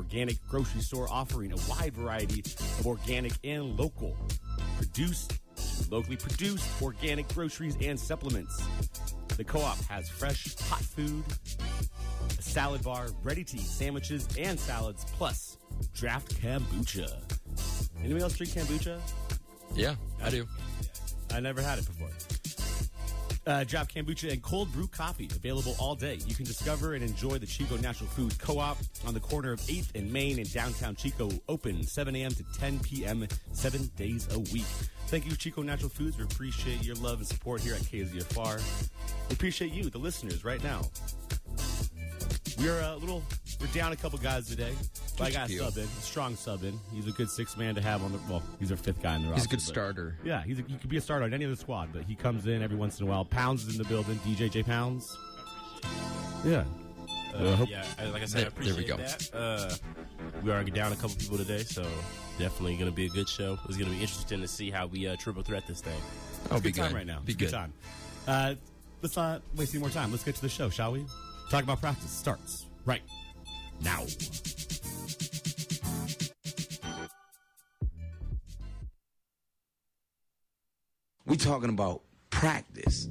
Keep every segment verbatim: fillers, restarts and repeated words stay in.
organic grocery store offering a wide variety of organic and local produced, locally produced organic groceries and supplements. The Co-op has fresh, hot food, a salad bar, ready-to-eat sandwiches and salads, plus draft kombucha. Anybody else drink kombucha? Yeah, I do. I never had it before. Uh, draft kombucha and cold brew coffee available all day. You can discover and enjoy the Chico Natural Food Co-op on the corner of eighth and Main in downtown Chico, open seven a.m. to ten p.m. seven days a week. Thank you, Chico Natural Foods. We appreciate your love and support here at K Z F R. We appreciate you, the listeners, right now. We are a little, we're down a couple guys today. But I got a sub in, a strong sub in. He's a good six man to have on the. Well, he's our fifth guy in the roster. He's a good starter. Yeah, he's a, he could be a starter on any other squad, but he comes in every once in a while. Pounds is in the building. D J J Pounds. Yeah. Uh, uh, yeah, like I said, I appreciate there we go. that. Uh, we are down a couple people today, so definitely going to be a good show. It's going to be interesting to see how we uh, triple threat this thing. Oh, be good time good. right now. Be it's good. good time. Uh, let's not waste any more time. Let's get to the show, shall we? Talk about practice starts right now. We talking about practice.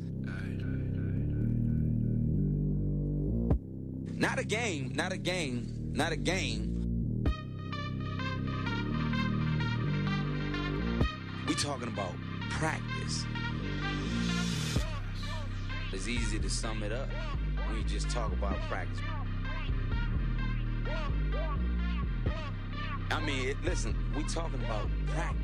Not a game, not a game, not a game. We talking about practice. It's easy to sum it up when you just talk about practice. I mean, it, listen, we talking about practice.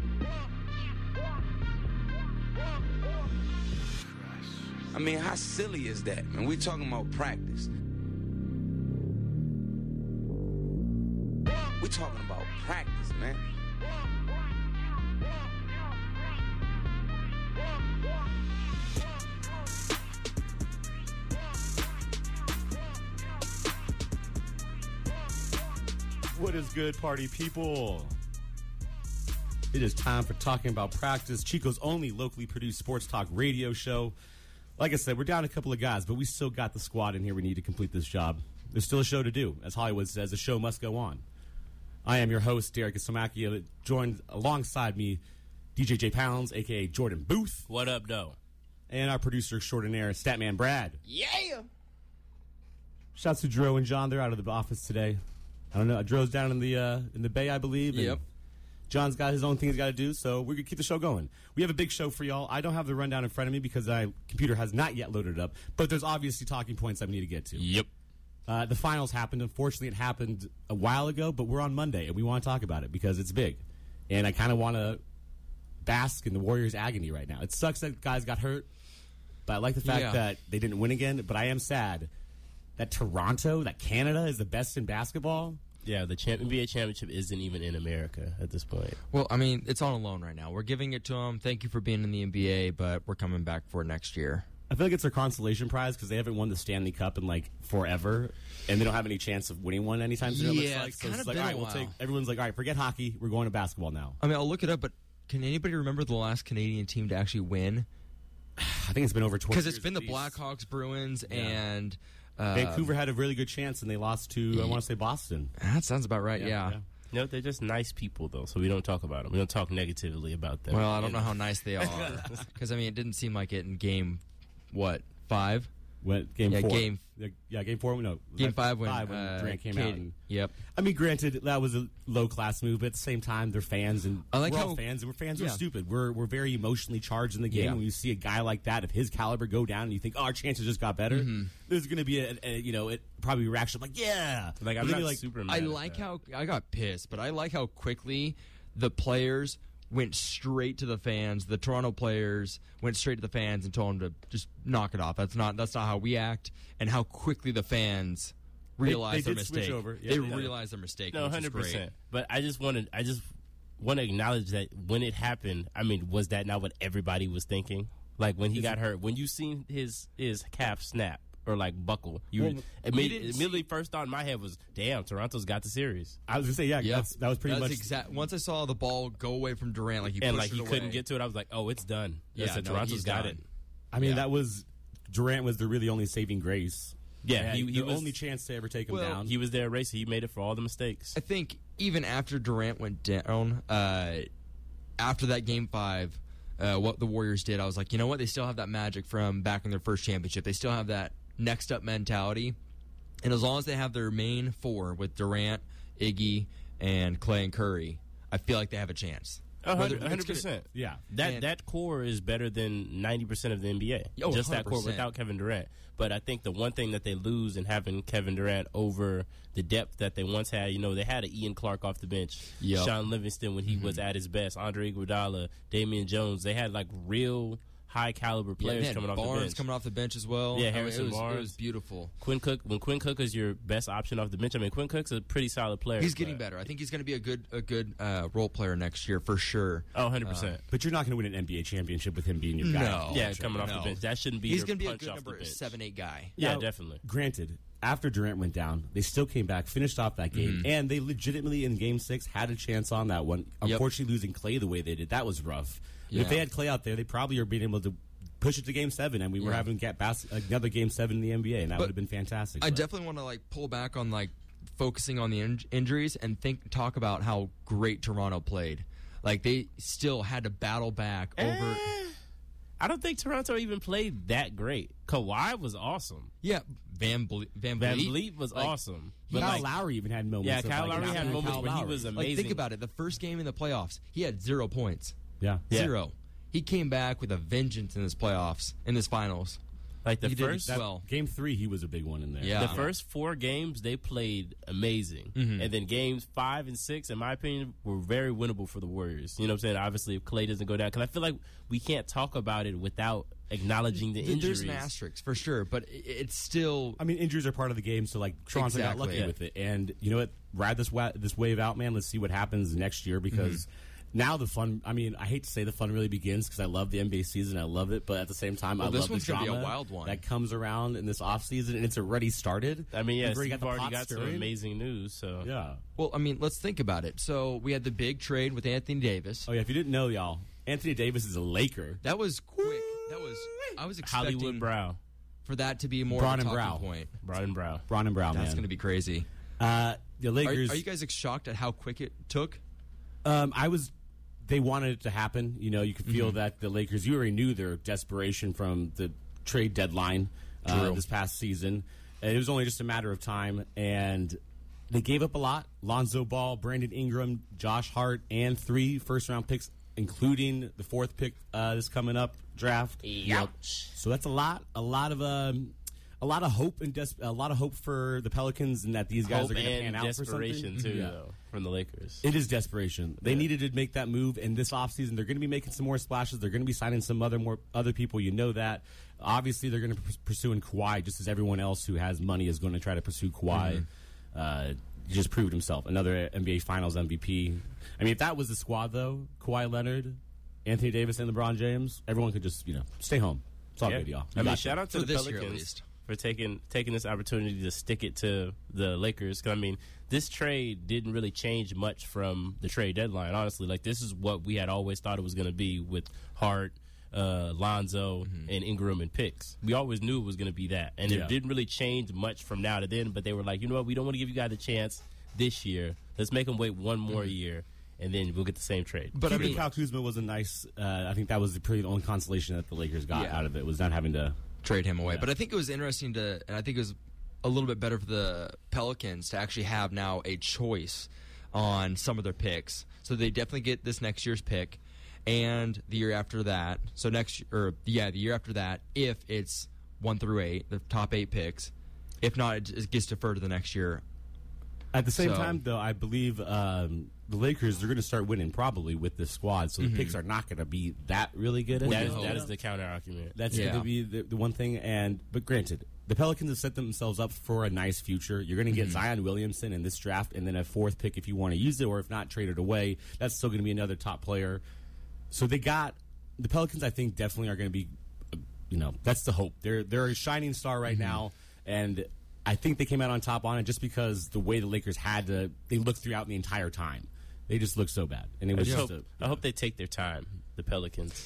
I mean, how silly is that, man? We're talking about practice. We're talking about practice, man. What is good, party people? It is time for talking about practice, Chico's only locally produced sports talk radio show. Like I said, we're down a couple of guys, but we still got the squad in here we need to complete this job. There's still a show to do. As Hollywood says, the show must go on. I am your host, Derek Isamakia, joined alongside me, D J J Pounds, a k a. Jordan Booth. What up, though? And our producer extraordinaire, Statman Brad. Yeah! Shouts to Dro and John. They're out of the office today. I don't know. Dro's down in the uh, in the Bay, I believe. Yep. John's got his own thing he's got to do, so we're going to keep the show going. We have a big show for y'all. I don't have the rundown in front of me because my computer has not yet loaded up, but there's obviously talking points I need to get to. Yep. Uh, the finals happened. Unfortunately, it happened a while ago, but we're on Monday, and we want to talk about it because it's big. And I kind of want to bask in the Warriors' agony right now. It sucks that guys got hurt, but I like the fact Yeah. that they didn't win again, but I am sad that Toronto, that Canada is the best in basketball. Yeah, the champ- N B A championship isn't even in America at this point. Well, I mean, it's on a loan right now. We're giving it to them. Thank you for being in the N B A, but we're coming back for next year. I feel like it's their consolation prize because they haven't won the Stanley Cup in like forever, and they don't have any chance of winning one anytime soon. it looks Yeah, like. it's So kinda it's like, been all right, a we'll while. take. Everyone's like, all right, forget hockey. We're going to basketball now. I mean, I'll look it up, but can anybody remember the last Canadian team to actually win? I think it's been over twenty. Because it's years been at the least. Blackhawks, Bruins, Yeah. and uh, Vancouver had a really good chance, and they lost to I want to say Boston. That sounds about right. Yeah. No, they're just nice people, though, so we don't talk about them. We don't talk negatively about them. Well, I don't And- know how nice they are. Because I mean, it didn't seem like it in game what five. Went game Yeah, four. game- yeah, game four. No, Game that- five when, five when uh, Durant came Cade- out. And, Yep. I mean, granted, that was a low class move, but at the same time, they're fans, and I like we're how- all fans, and we're fans. We're Yeah. stupid. We're we're very emotionally charged in the game. Yeah. When you see a guy like that of his caliber go down, and you think, oh, our chances just got better. Mm-hmm. There's going to be a, a you know it probably a reaction like, yeah, Like, I'm But then not you're like, super mad I at like that. how I got pissed, but I like how quickly the players went straight to the fans. The Toronto players went straight to the fans and told them to just knock it off. That's not that's not how we act. And how quickly the fans realized they their did switch mistake. over. Yeah, they they did. realized their mistake. No, which is hundred great. percent. But I just wanted, I just want to acknowledge that when it happened, I mean, was that not what everybody was thinking? Like when he got hurt, when you seen his his calf snap or like buckle, you Well, imme- we didn't immediately first thought in my head was, "Damn, Toronto's got the series," I was going to say, yeah, Yeah, that's, that was pretty that's much exact. Once I saw the ball go away from Durant, like he and pushed like he it couldn't away. get to it. I was like, "Oh, it's done." Yeah, That's it. no, Toronto's he's got done. it. I mean, Yeah. that was Durant was the really only saving grace. Yeah, he, he the was only chance to ever take him Well, down. He was their racer. He made it for all the mistakes. I think even after Durant went down, uh, after that game five, uh, what the Warriors did, I was like, you know what? They still have that magic from back in their first championship. They still have that next up mentality. And as long as they have their main four with Durant, Iggy, and Clay and Curry, I feel like they have a chance. A Whether- hundred it's gonna- percent. yeah. That And- that core is better than ninety percent of the N B A. Oh, Just that core one hundred percent. without Kevin Durant. But I think the one thing that they lose in having Kevin Durant over the depth that they once had, you know, they had an Ian Clark off the bench, Yep. Sean Livingston when he was at his best, Andre Iguodala, Damian Jones. They had like real high caliber Yeah, players they had coming off Barnes the bench. coming off the bench as well. Yeah, I mean, Harrison it was, Barnes. It was beautiful. Quinn Cook, when Quinn Cook is your best option off the bench, I mean, Quinn Cook's a pretty solid player. He's getting but- better. I think he's going to be a good a good uh, role player next year for sure. Oh, one hundred percent. But you're not going to win an N B A championship with him being your guy. No. Yeah, Sure. coming off No. the bench. That shouldn't be He's your going to be a punch good off the number bench. seven, eight guy. Yeah, Now, definitely. Granted, after Durant went down, they still came back, finished off that game, Mm-hmm. and they legitimately in Game Six had a chance on that one. Yep. Unfortunately, losing Clay the way they did, that was rough. And If Yeah. they had Clay out there, they probably are being able to push it to Game Seven, and we were Yeah. having get bas- another Game Seven in the N B A, and that But would have been fantastic. I but- definitely want to like pull back on like focusing on the in- injuries and think talk about how great Toronto played. Like they still had to battle back over. Eh, I don't think Toronto even played that great. Kawhi was awesome. Yeah, Van Ble- Van Van Vliet, Vliet was like, awesome. he- But Kyle like, Lowry even had moments. yeah, of, Kyle like, Lowry not had being moments Kyle where he Lowry. was Like amazing. think about it. The first game in the playoffs, he had zero points. Yeah. Yeah. Zero. He came back with a vengeance in his playoffs, in his finals. Like the He did first, that- well. Game Three, he was a big one in there. Yeah. the first four games they played amazing, Mhm. and then games five and six, in my opinion, were very winnable for the Warriors. You know what I'm saying? Obviously, if Clay doesn't go down, because I feel like we can't talk about it without acknowledging the Th- injuries. There's an asterisk for sure, but i- it's still. I mean, injuries are part of the game, so like Toronto got Exactly. lucky Yeah. with it. And you know what? Ride this wa- this wave out, man. Let's see what happens next year because Mm-hmm. now the fun. I mean, I hate to say the fun really begins because I love the N B A season, I love it, but at the same time, Well, I this love one's the gonna be a drama wild one. that comes around in this off season, and it's already started. I mean, yeah, We've already you've got the already pot got some stirring. amazing news. So Yeah. Well, I mean, let's think about it. So we had the big trade with Anthony Davis. Oh yeah. If you didn't know, y'all, Anthony Davis is a Laker. That was quick. That was. I was expecting Hollywood Brow, for that to be more Braun of a and talking Brow. point. Brown and Brow. Braun and Brown, That's man. going to be crazy. uh, the Are, Lakers. are you guys shocked at how quick it took? Um, I was. They wanted it to happen. You know, you could feel Mm-hmm. that the Lakers. You already knew their desperation from the trade deadline uh, True. this past season. And it was only just a matter of time, and they gave up a lot. Lonzo Ball, Brandon Ingram, Josh Hart, and three first round picks, including the fourth pick uh, this coming up draft. Yep. So that's a lot. A lot of um, a lot of hope and des- a lot of hope for the Pelicans, and that these guys Hope are going to and pan out for desperation something. too, Yeah. though, from the Lakers. It is desperation. They needed to make that move, and this offseason they're going to be making some more splashes. They're going to be signing some other more other people. You know that. Obviously, they're going to be pursuing Kawhi, just as everyone else who has money is going to try to pursue Kawhi. Uh, he just proved himself. Another N B A Finals M V P. I mean, if that was the squad, though, Kawhi Leonard, Anthony Davis, and LeBron James, everyone could just you know stay home. It's all Yeah. good, y'all. I You mean, got shout out to For the this year, at Pelicans least. for taking taking this opportunity to stick it to the Lakers. 'Cause, I mean, this trade didn't really change much from the trade deadline. Honestly, like this is what we had always thought it was going to be with Hart, uh, Lonzo, Mm-hmm. and Ingram and picks. We always knew it was going to be that, and Yeah. it didn't really change much from now to then. But they were like, you know what, we don't want to give you guys a chance this year. Let's make them wait one more year, and then we'll get the same trade. But I Keeping mean, Kyle Kuzma was a nice. Uh, I think that was pretty the only consolation that the Lakers got Yeah. out of it was not having to. trade him away. Yeah. But I think it was interesting to, and I think it was a little bit better for the Pelicans to actually have now a choice on some of their picks. So they definitely get this next year's pick and the year after that. So next, or yeah, the year after that, if it's one through eight, the top eight picks. If not, it it gets deferred to the next year. At the same So- time, though, I believe um, the Lakers are going to start winning probably with this squad, so the picks are not going to be that really good. that is, anymore. that is the counter argument. That's Yeah. going to be the, the one thing. And but granted, the Pelicans have set themselves up for a nice future. You're going to get Zion Williamson in this draft, and then a fourth pick if you want to use it, or if not, trade it away. That's still going to be another top player. So they got the Pelicans. I think definitely are going to be, uh, you know, that's the hope. They're they're a shining star right now, and I think they came out on top on it just because the way the Lakers had to. They looked throughout the entire time. They just looked so bad, and it I, was just just hope, a, I hope they take their time, the Pelicans.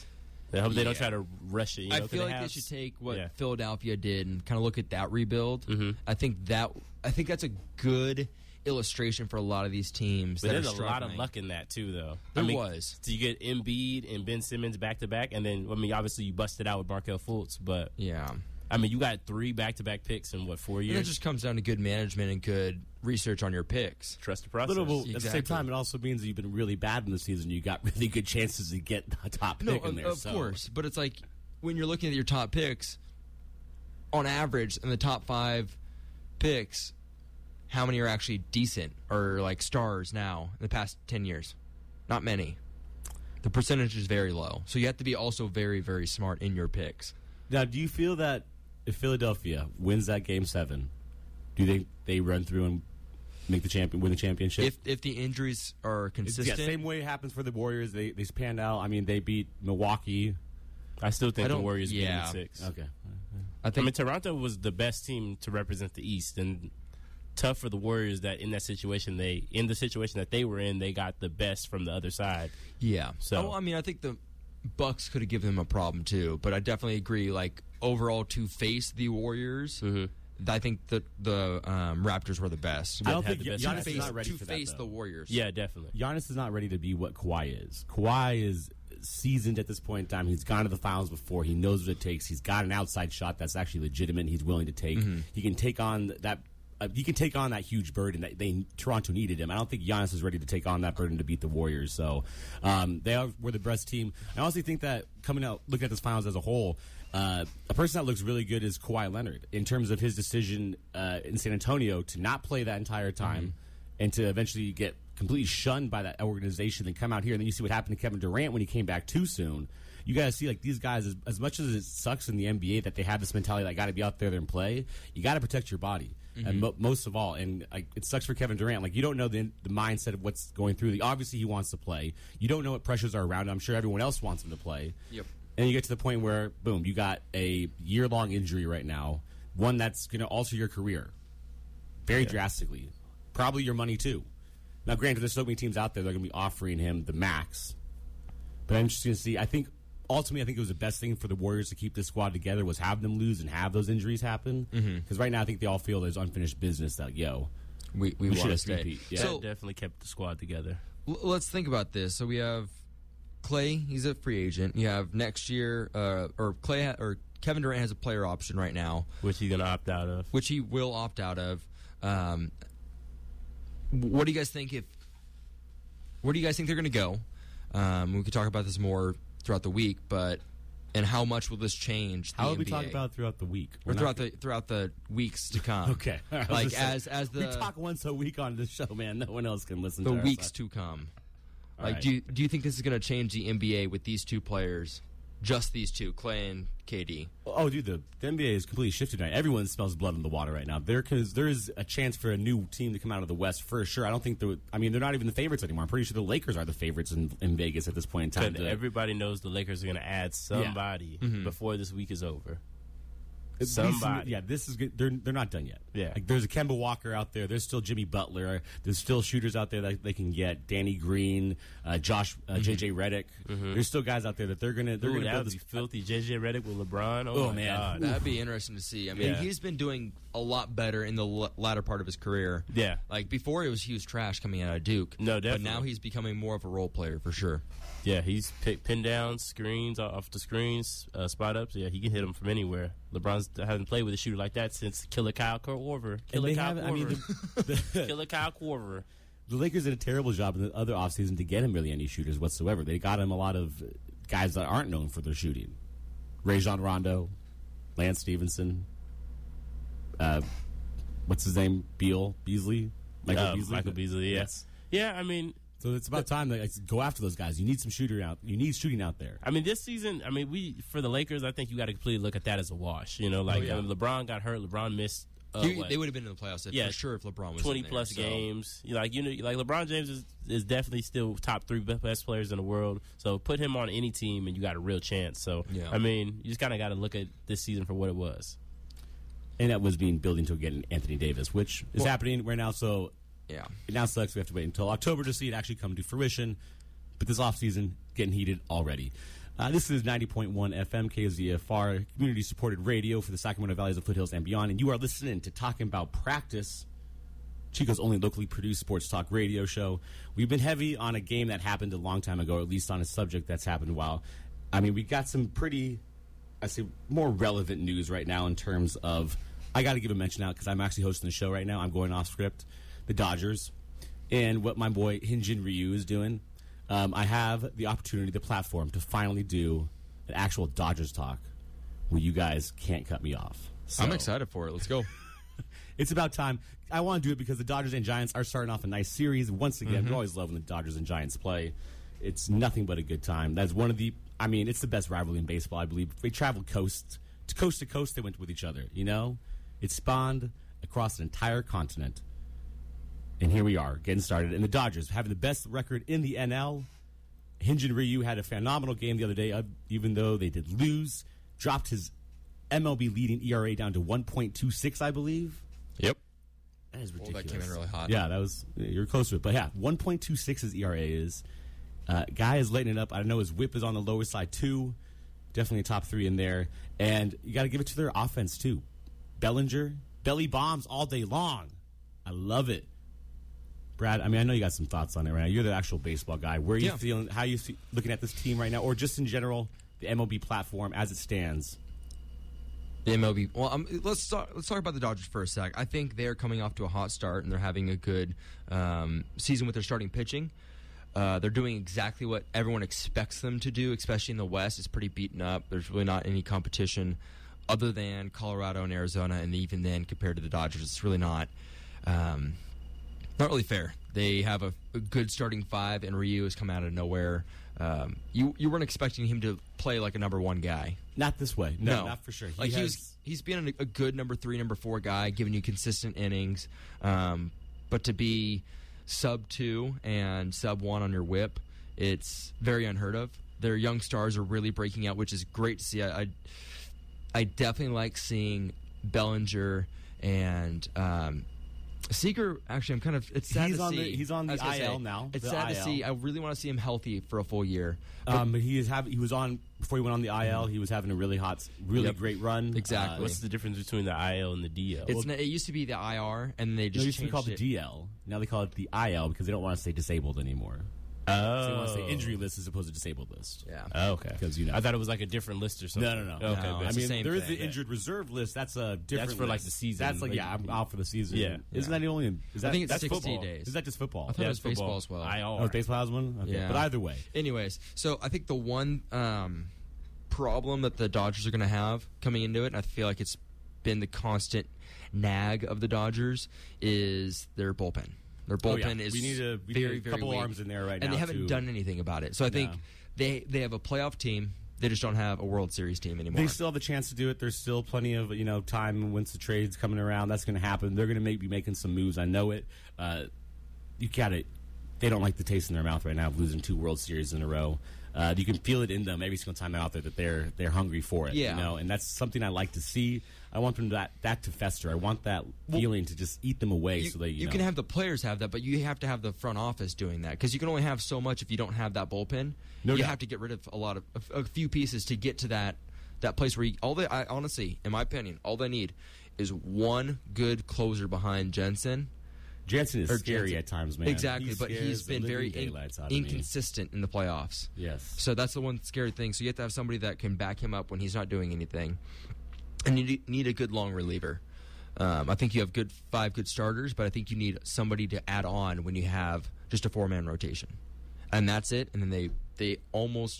I hope they don't Yeah. try to rush it. You know, I 'cause feel they like they have- should take what yeah. Philadelphia did and kind of look at that rebuild. Mhm. I think that I think that's a good illustration for a lot of these teams. But that there's are a lot of struggling. luck in that too, though. There I mean, was. So you get Embiid and Ben Simmons back to back, and then I mean, obviously you busted out with Markelle Fultz, but Yeah. I mean, you got three back to back picks in what four And years? it just comes down to good management and good research on your picks. Trust the process. Little, at the same Exactly. time, it also means that you've been really bad in the season. You got really good chances to get a top No, pick in of, there. of so. course, but it's like when you're looking at your top picks, on average, in the top five picks, how many are actually decent or like stars now in the past ten years? Not many. The percentage is very low, so you have to be also very, very smart in your picks. Now, do you feel that if Philadelphia wins that game seven, do you think they run through and make the champion, win the championship? If if the injuries are It's- consistent, yeah, same way it happens for the Warriors. They they panned out. I mean, they beat Milwaukee. I still think I the don't- Warriors beat yeah. in six. Okay, I I think mean, Toronto was the best team to represent the East, and tough for the Warriors that in that situation they in the situation that they were in, they got the best from the other side. yeah. So- oh, I mean, I think the Bucks could have given them a problem too, but I definitely agree. Like overall, to face the Warriors, Mhm. I think the the um, Raptors were the best. I don't had think the best Giannis defense. is face, not ready to for face that. the though. Warriors. Yeah, definitely. Giannis is not ready to be what Kawhi is. Kawhi is seasoned at this point in time. He's gone to the finals before. He knows what it takes. He's got an outside shot that's actually legitimate. And he's willing to take. He can take on that. Uh, he can take on that huge burden that they Toronto needed him. I don't think Giannis is ready to take on that burden to beat the Warriors. So um, they are, were the best team. I honestly think that coming out, looking at this finals as a whole, uh, a person that looks really good is Kawhi Leonard in terms of his decision uh, in San Antonio to not play that entire time and to eventually get completely shunned by that organization and come out here. And then you see what happened to Kevin Durant when he came back too soon. You got to see, like, these guys, as, as much as it sucks in the N B A that they have this mentality that got to be out there and play, you got to protect your body. And mo- most of all, and like, it sucks for Kevin Durant. Like, you don't know the, the mindset of what's going through. The, obviously, he wants to play. You don't know what pressures are around him. I'm sure everyone else wants him to play. Yep. And you get to the point where, boom, you got a year-long injury right now, one that's going to alter your career very drastically. Probably your money, too. Now, granted, there's so many teams out there that are going to be offering him the max. But I'm just going to see. I think, ultimately, I think it was the best thing for the Warriors to keep this squad together was have them lose and have those injuries happen. Because right now, I think they all feel there's unfinished business that, yo, we we, We want should to have stay. three-peat, yeah. That So definitely kept the squad together. l- let's think about this. So we have Clay. He's a free agent. You have next year, uh, or Clay ha- or Kevin Durant has a player option right now, Which he's gonna opt out of. which he will opt out of. Um, what do you guys think? If where do you guys think they're going to go? Um, we could talk about this more throughout the week, but and how much will this change? The how would we N B A? talk about it throughout the week? or We're not throughout the throughout the weeks to come? Okay. I was like just saying, as as the we talk once a week on this show, man. No one else can listen the to our weeks side. to come. All Like, right. do you, do you think this is going to change the N B A with these two players, just these two, Clay and K D? Oh, dude, the, the N B A is completely shifted right. Everyone smells blood in the water right now. There, cause there is a chance for a new team to come out of the West for sure. I don't think the. I mean, they're not even the favorites anymore. I'm pretty sure the Lakers are the favorites in, in Vegas at this point in time. But to- everybody knows the Lakers are gonna add somebody before this week is over. At least- somebody. yeah, this is good. They're they're not done yet. Yeah. like, there's a Kemba Walker out there. There's still Jimmy Butler. There's still shooters out there that they can get. Danny Green, uh, Josh, uh, J J Redick. There's still guys out there that they're gonna they're Ooh, gonna that build would this. be filthy. J J Redick with LeBron. Oh, Oh, my man. God. That'd be interesting to see. I mean, Yeah. he's been doing a lot better in the l- latter part of his career. Yeah. Like before, it was he was trash coming out of Duke. No, But definitely. now he's becoming more of a role player for sure. Yeah, he's pick, pin down screens off the screens, uh, spot ups. Yeah, he can hit them from anywhere. LeBron's hasn't played with a shooter like that since Killer Kyle Korver. And Killer they Kyle have, I mean, Korver. the, the, Killer Kyle Korver. the Lakers did a terrible job in the other offseason to get him really any shooters whatsoever. They got him a lot of guys that aren't known for their shooting. Rajon Rondo, Lance Stevenson, uh, what's his name? Beal, Beasley? Michael Uh, Beasley? Michael Beasley, yes. Yeah, I mean, So it's about time to like, go after those guys. You need some shooter out. You need shooting out there. I mean, this season, I mean, we for the Lakers, I think you got to completely look at that as a wash. You know, like Oh, yeah. I mean, LeBron got hurt. LeBron missed. Uh, He- what, they would have been in the playoffs if- Yeah, for sure if LeBron was twenty in there, plus so- games. You know, like you know, like LeBron James is, is definitely still top three be- best players in the world. So put him on any team, and you got a real chance. So Yeah. I mean, you just kind of got to look at this season for what it was. And that was being building to get Anthony Davis, which is Well- happening right now. So Yeah. it now sucks. We have to wait until October to see it actually come to fruition. But this offseason, getting heated already. Uh, this is ninety point one F M, K Z F R, community-supported radio for the Sacramento Valleys, the Foothills, and beyond. And you are listening to Talking About Practice, Chico's only locally produced sports talk radio show. We've been heavy on a game that happened a long time ago, or at least on a subject that's happened a while. I mean, we got some pretty, I say, more relevant news right now in terms of, I got to give a mention out because I'm actually hosting the show right now. I'm going off script. The Dodgers and what my boy Hyunjin Ryu is doing. Um, I have the opportunity, the platform, to finally do an actual Dodgers talk where you guys can't cut me off. So, I'm excited for it. Let's go. It's about time. I want to do it because the Dodgers and Giants are starting off a nice series. Once again, Mm-hmm. we always love when the Dodgers and Giants play. It's nothing but a good time. That's one of the, I mean, it's the best rivalry in baseball, I believe. They traveled coast to coast to coast. They went with each other, you know? It spawned across an entire continent. And here we are, getting started. And the Dodgers, having the best record in the N L. Hyunjin Ryu had a phenomenal game the other day, uh, even though they did lose. Dropped his M L B leading E R A down to one point two six, I believe. Yep. That is Well, ridiculous. that came in really hot. Yeah, that was, you're close to it. But yeah, one point two six his E R A is. Uh, guy is lighting it up. I know his whip is on the lower side, too. Definitely a top three in there. And you got to give it to their offense, too. Bellinger, belly bombs all day long. I love it. Brad, I mean, I know you got some thoughts on it right now. You're the actual baseball guy. Where are you Yeah. feeling? How are you see, looking at this team right now? Or just in general, the M L B platform as it stands? The M L B. Well, um, let's talk, let's talk about the Dodgers for a sec. I think they're coming off to a hot start, and they're having a good um, season with their starting pitching. Uh, they're doing exactly what everyone expects them to do, especially in the West. It's pretty beaten up. There's really not any competition other than Colorado and Arizona, and even then, compared to the Dodgers, it's really not um, not really fair. They have a, a good starting five, and Ryu has come out of nowhere. Um, you you weren't expecting him to play like a number one guy. Not this way. No, not for sure. He like has, he was, he's been a, a good number three, number four guy, giving you consistent innings. Um, but to be sub two and sub one on your whip, it's very unheard of. Their young stars are really breaking out, which is great to see. I, I, I definitely like seeing Bellinger and um, Seager. Actually, I'm kind of it's sad He's to on see. the- he's on I was the gonna I L say, now, It's the sad I to L. see. I really want to see him healthy for a full year. Um, but he is having. He was on before he went on the I L. He was having a really hot, really Yep. great run. Exactly. Uh, What's the difference between the I L and the D L? It's n- it used to be the I R, and they no, just it used to be changed called the it. D L. Now they call it the I L because they don't want to say disabled anymore. oh, So they want to say injury list as opposed to disabled list. Yeah. Oh, okay. Because, you know. I thought it was like a different list or something. No, no, no. Okay, No, good. I it's the mean, same there is thing. the injured reserve list. That's a different. That's for, like, list. the season. That's like, Like, yeah, I'm out for the season. Yeah. Isn't Yeah. that only? Is that, I think it's that's sixty football. days. Is that just football? I thought Yeah, it was it's football. baseball as well. I R. Oh, baseball has one. Okay. Yeah. But either way, Anyways, so I think the one um, problem that the Dodgers are going to have coming into it, and I feel like it's been the constant nag of the Dodgers, is their bullpen. Their Oh, yeah. bullpen is We need a- we need very, a very couple weak. arms in there right and now they haven't to- done anything about it. So I think No. they they have a playoff team. They just don't have a World Series team anymore. they still have the chance to do it. There's still plenty of you know time once the trade's coming around. That's going to happen. They're going to make, be making some moves. I know it. Uh, you got it. They don't like the taste in their mouth right now of losing two World Series in a row. Uh, you can feel it in them every single time they're out there that they're they're hungry for it. Yeah. You know, and that's something I like to see. I want them to that that to fester. I want that feeling to just eat them away. you, so they you, you know, can have the players have that, but you have to have the front office doing that because you can only have so much if you don't have that bullpen. No you doubt. have to get rid of a lot of a, a few pieces to get to that that place where you, all they I, honestly, in my opinion, all they need is one good closer behind Jensen. Jansen is or scary Jansen. at times, man. Exactly, He but scares he's the been very living in, daylights out of me. inconsistent in the playoffs. Yes. So that's the one scary thing. So you have to have somebody that can back him up when he's not doing anything, and you need- need a good long reliever. Um, I think you have good five good starters, but I think you need somebody to add on when you have just a four man rotation, and that's it. And then they they almost,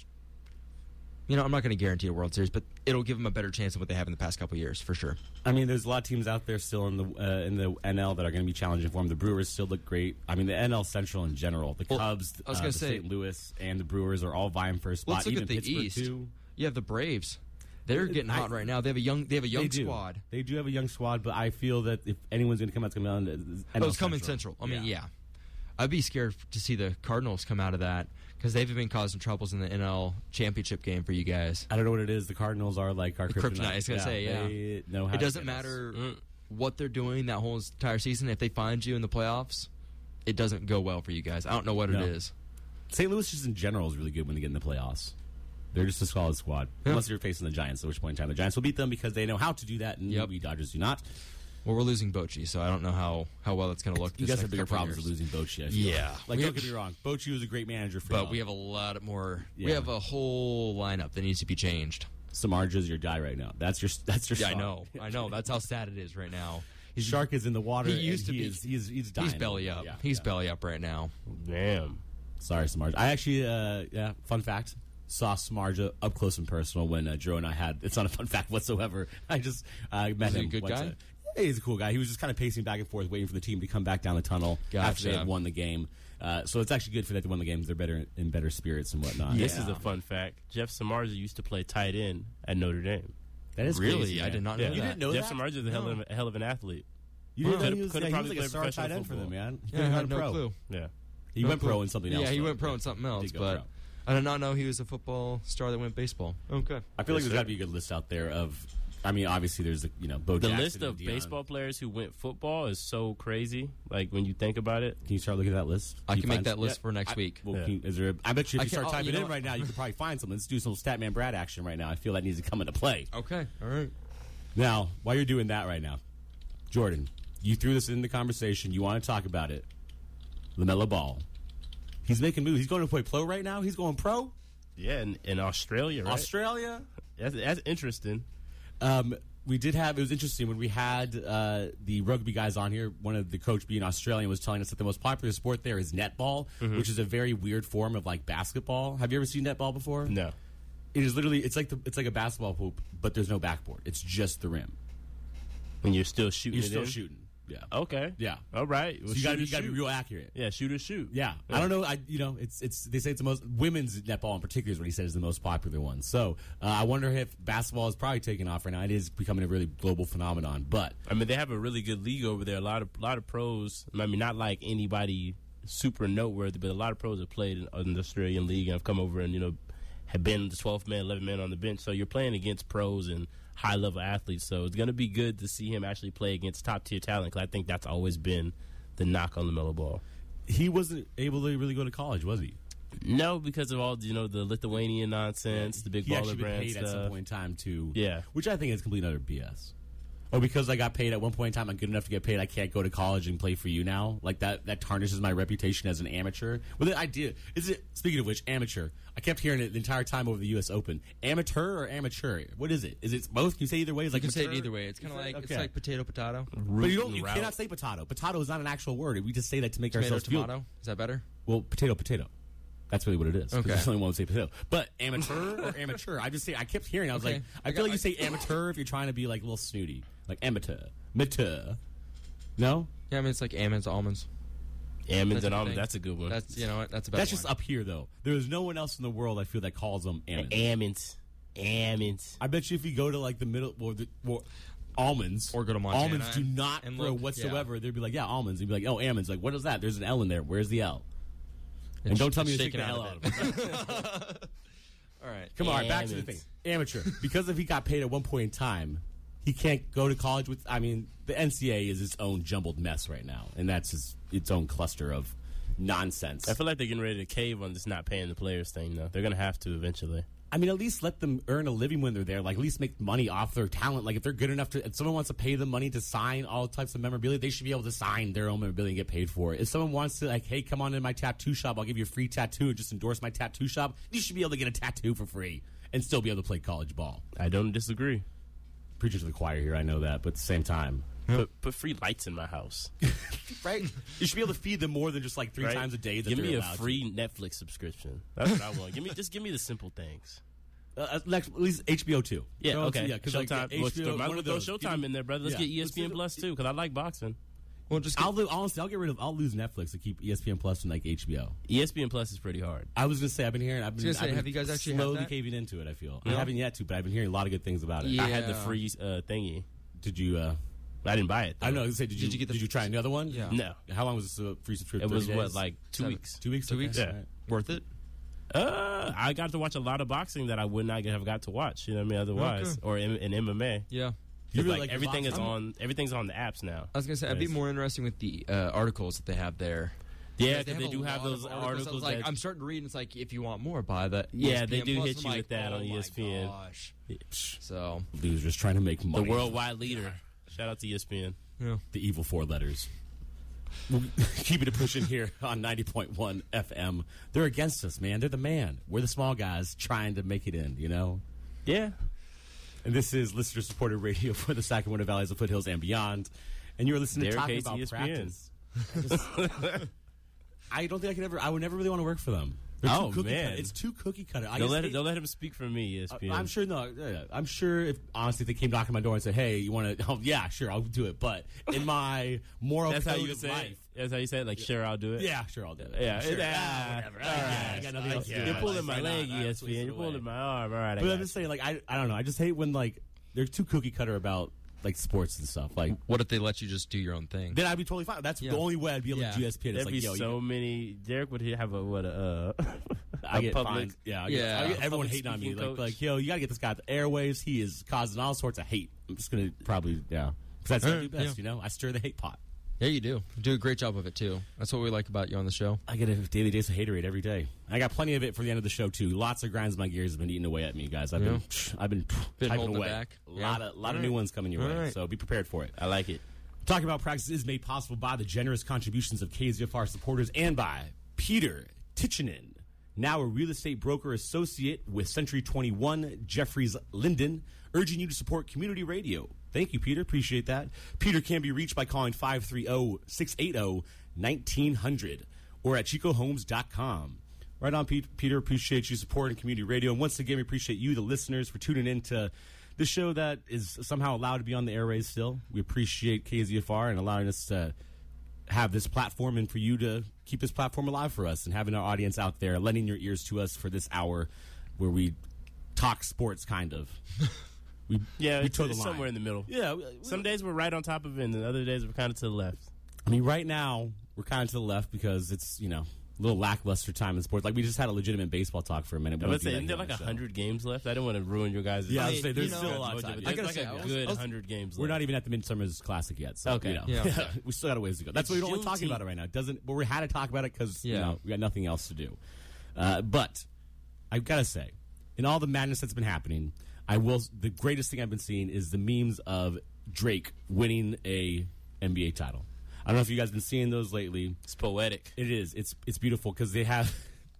you know, I'm not going to guarantee a World Series, but it'll give them a better chance than what they have in the past couple of years for sure. I mean, there's a lot of teams out there still in the uh, in the N L that are going to be challenging for them. The Brewers still look great. I mean, the N L Central in general, the Well, Cubs, I was uh, gonna the say- Saint Louis, and the Brewers are all vying for a spot. Let's look Even at the Pittsburgh East. too. You have the Braves. They're getting hot I- right now. They have a young. They have a young They do. squad. They do have a young squad, but I feel that if anyone's going to come out, it's going to be on the N L Oh, it's coming Central. I mean, yeah. I'd be scared to see the Cardinals come out of that because they've been causing troubles in the N L championship game for you guys. I don't know what it is. The Cardinals are like our kryptonite. Kryptonite, I was gonna say, yeah. They know how It to doesn't get us. matter Mm. what they're doing that whole entire season. If they find you in the playoffs, it doesn't go well for you guys. I don't know what No. it is. Saint Louis just in general is really good when they get in the playoffs. They're just a solid squad. Yeah. Unless you're facing the Giants, at which point in time the Giants will beat them because they know how to do that, and yep. we Dodgers do not. Well, we're losing Bochy, so I don't know how, how well it's going to look. You this guys have bigger problems years. with losing Bochy. I feel. Yeah. Like, don't get me wrong. Bochy was a great manager for But y'all. we have a lot more. Yeah. We have a whole lineup that needs to be changed. Samardzija's your guy right now. That's your That's your Yeah, song. I know. I know. That's how sad it is right now. His shark is in the water. He used to he be. Is, he is, he's dying. He's belly up. Yeah, he's yeah. belly up right now. Damn. Sorry, Samardzija. I actually, uh, yeah, fun fact, saw Samardzija up close and personal when uh, Joe and I had, it's not a fun fact whatsoever. I just uh, met Is he him. a good once, guy? uh, yeah, he's a cool guy. He was just kind of pacing back and forth, waiting for the team to come back down the tunnel Gotcha. after they had won the game. Uh, so it's actually good for that they won the game. They're better in better spirits and whatnot. This Yeah. is a fun fact. Jeff Samardzija used to play tight end at Notre Dame. That is Really? crazy, I man. did not know You that. didn't know Jeff that? Samardzija is a hell of, a hell of an athlete. You didn't Could've- know he was, could've yeah, he was probably like a played star tight professional end for them, football. man. He Yeah, I could've had gone no pro. clue. Yeah. He No went clue. pro in something else. Yeah, he though. went pro in something else, Did go but pro. I did not know he was a football star that went baseball. Okay. I feel like Yes, there's sir. got to be a good list out there of. I mean, obviously, there's a, you know Bo The Jackson list and of Deion. baseball players who went football is so crazy. Like when you think about it. Can you start looking at that list? I you can make find- that list Yeah. for next I- week. Well, Yeah. can you- is there? A, I bet you if I you can- start oh, typing you it know in what? right now, you could probably find something. Let's do some Statman Brad action right now. I feel that needs to come into play. Okay. All right. Now, while you're doing that right now, Jordan, you threw this in the conversation. You want to talk about it? LaMelo Ball. He's making moves. He's going to play pro right now. He's going pro. Yeah, in, in Australia, right? Australia. That's, that's interesting. Um, we did have, it was interesting when we had uh, the rugby guys on here. One of the coach being Australian was telling us that the most popular sport there is netball, Mm-hmm. which is a very weird form of like basketball. Have you ever seen netball before? No. It is literally, it's like the, it's like a basketball hoop, but there's no backboard. It's just the rim. And you're still shooting You're it still in? shooting. Yeah. Okay. Yeah. All right. Well, So you got shoot to or be shoot. real accurate. Yeah, shoot or shoot. Yeah. I don't know. I you know it's it's they say it's the most women's netball in particular is what he said is the most popular one. So uh, I wonder if basketball is probably taking off right now. It is becoming a really global phenomenon. But I mean, they have a really good league over there. A lot of a lot of pros. I mean, not like anybody super noteworthy, but a lot of pros have played in, in the Australian league and have come over and you know have been the twelfth man, eleventh man on the bench. So you're playing against pros and high level athletes. So it's going to be good to see him actually play against top tier talent. Because I think that's always been the knock on LaMelo Ball. he wasn't able to really go to college, was he? No, because of all you know the Lithuanian nonsense, the big He actually baller been brand paid stuff. at some point in time to Yeah. which I think is complete and utter B S. Oh, because I got paid at one point in time, I'm good enough to get paid. I can't go to college and play for you now. Like that, that tarnishes my reputation as an amateur. Well, the idea is it. Speaking of which, amateur. I kept hearing it the entire time over the U S Open. Amateur or amateur? What is it? Is it both? Can you say either way? It's You like can say it mature? either way. It's kind of like it's Okay. like potato potato. But you don't. You Route. cannot say potato. Potato is not an actual word. We just say that to make Tomato ourselves feel. tomato. Is that better? Well, potato, potato. That's really what it is. 'Cause Okay. That's the only one who say potato. But amateur or amateur? I just say. I kept hearing. I was Okay. like, I, I feel got- like you say amateur if you're trying to be like a little snooty, like amateur, amateur. No, Yeah, I mean it's like almonds, almonds. Almonds That's and the almonds. thing. That's a good one. That's you know what? That's about. that's just up here though. There is no one else in the world I feel that calls them almonds. almonds. Almonds. I bet you if you go to like the middle or the or almonds Or go to Montana almonds do and- not and grow look, whatsoever. They'd be like, yeah, almonds. You'd be like, oh, almonds. Like, what is that? There's an L in there. Where's the L? And, It's don't tell me sh- to take shaken the out L of out of it. All right. Come on, all right, back to the thing. Almonds. Amateur. Because if he got paid at one point in time, he can't go to college with. I mean, the N C A A is its own jumbled mess right now, and that's its, its own cluster of nonsense. I feel like they're getting ready to cave on this not paying the players thing. Though they're going to have to eventually. I mean, at least let them earn a living when they're there. Like, at least make money off their talent. Like, if they're good enough to, if someone wants to pay them money to sign all types of memorabilia, they should be able to sign their own memorabilia and get paid for it. If someone wants to, like, hey, come on in my tattoo shop, I'll give you a free tattoo and just endorse my tattoo shop, you should be able to get a tattoo for free and still be able to play college ball. I don't disagree. Preacher to the choir here, I know that, but at the same time, Put, put free lights in my house. right? You should be able to feed them more than just like three right? times a day. That give they're me a allowed to. free Netflix subscription. That's what I want. Give me just give me the simple things. Uh, next, at least H B O too. Yeah, Throw it to- okay. Yeah, 'cause, like, Showtime. yeah, Well, H B O, might as one well of throw those. Give Showtime me- in there, brother. Let's yeah. get E S P N Plus too, because I like boxing. Well, just I'll lo- honestly, I'll get rid of. I'll lose Netflix to keep E S P N Plus and like H B O. E S P N Plus is pretty hard. I was gonna say I've been hearing. I've been, I was gonna say, I've been have you guys actually had slowly that? caving into it? I feel No. I haven't yet to, but I've been hearing a lot of good things about it. Yeah. I had the free uh, thingy. Did you? uh I didn't buy it. Though. I know. I was gonna say, did you? Did you get the- Did you try another one? Yeah. No, How long was this uh, free subscription? it was thirty what days? like two Seven. weeks. two weeks. Two Okay. weeks? Yeah. All right. worth it. Uh, I got to watch a lot of boxing that I would not have got to watch. You know what I mean? Otherwise, Okay. or in, in M M A. Yeah. You really like, like everything is boxing? on. Everything's on the apps now. I was gonna say I'd be Nice. more interesting with the uh, articles that they have there. Yeah, Because because have they a do have lot those of articles. I was like, that, I'm starting to read, and it's like, if you want more, buy that. Yeah, E S P they N do Plus. hit I'm you like, with that oh on E S P N. my gosh. So Losers trying to make the money. worldwide leader. Shout out to E S P N. yeah. The evil four letters. We'll keep it pushing here on ninety point one F M. They're against us, man. They're the man. We're the small guys trying to make it in, you know? Yeah. And this is listener-supported radio for the Sacramento Valleys, the Foothills, and beyond. And you're listening to Derek talking hates about E S P N. practice. I, just, I don't think I could ever. I would never really want to work for them. They're Oh, too cookie man. cutter. It's too cookie cutter. I Don't just let, hate- don't let him speak for me, E S P N. I'm sure. No, yeah, yeah. I'm sure. If honestly, if they came knocking on my door and said, "Hey, you want to?" Oh, yeah, sure, I'll do it. But in my moral That's how code you of say life, it. That's how you say it. Like, sure, I'll do it. yeah, sure, I'll do it. Yeah, sure. it- Ah, ah, whatever. all I, right. I got nothing else to do. You're in pulling life my right leg, now. E S P N. You're Please pulling away. my arm. All right, I But got I'm you. just saying, like, I, I don't know. I just hate when like they're too cookie cutter about like sports and stuff. Like, What if they let you just do your own thing? then I'd be totally fine. That's Yeah. the only way I'd be able Yeah. to G S P it. It's There'd like, be yo, so you, many. Derek would have a what a. Uh, I a get public. fined. Yeah, I get, Yeah. I get everyone Public hating on me. speaking Like, coach. like, yo, you got to get this guy at the airwaves. He is causing all sorts of hate. I'm just gonna probably, yeah, because that's what I do Yeah, best. yeah. You know, I stir the hate pot. Yeah, you do. You do a great job of it too. That's what we like about you on the show. I get a daily dose of haterade every day. I got plenty of it for the end of the show too. Lots of grinds my gears have been eating away at me, guys. I've been, I've been, Been typing holding it away. back. A Yeah. lot of, lot of All new right. ones coming your All way. right. So be prepared for it. I like it. Talking About Practice is made possible by the generous contributions of K Z F R supporters and by Peter Tichinen, now a real estate broker associate with Century twenty-one, Jeffries Linden, urging you to support community radio. Thank you, Peter. Appreciate that. Peter can be reached by calling five three zero, six eight zero, one nine zero zero or at chico homes dot com. Right on, Pete. Peter. Appreciate you supporting community radio. And once again, we appreciate you, the listeners, for tuning in to the show that is somehow allowed to be on the airways still. We appreciate K Z F R and allowing us to have this platform and for you to keep this platform alive for us and having our audience out there, lending your ears to us for this hour where we talk sports, kind of. We, Yeah, we it's, toe the it's line. somewhere in the middle. Yeah. we- Some days we're right on top of it, and the other days we're kind of to the left. I mean, right now, we're kind of to the left because it's, you know, a little lackluster time in sports. Like, we just had a legitimate baseball talk for a minute. We I don't was do saying, that isn't there here on like the a show. hundred games left? I didn't want to ruin your guys'. Yeah, I I was mean, gonna say, there's you know, still a lot of time. There's I gotta like say, a I was- good I was- hundred games We're left. not even at the Midsummer's Classic yet. So, Okay. you know, Yeah. we still got a ways to go. That's why we don't like talking Juneteenth. about it right now. It doesn't, but we had to talk about it because you Yeah. know we got nothing else to do. Uh, but I've got to say, in all the madness that's been happening, I will. The greatest thing I've been seeing is the memes of Drake winning a N B A title. I don't know if you guys have been seeing those lately. It's poetic. It is. It's it's beautiful because they have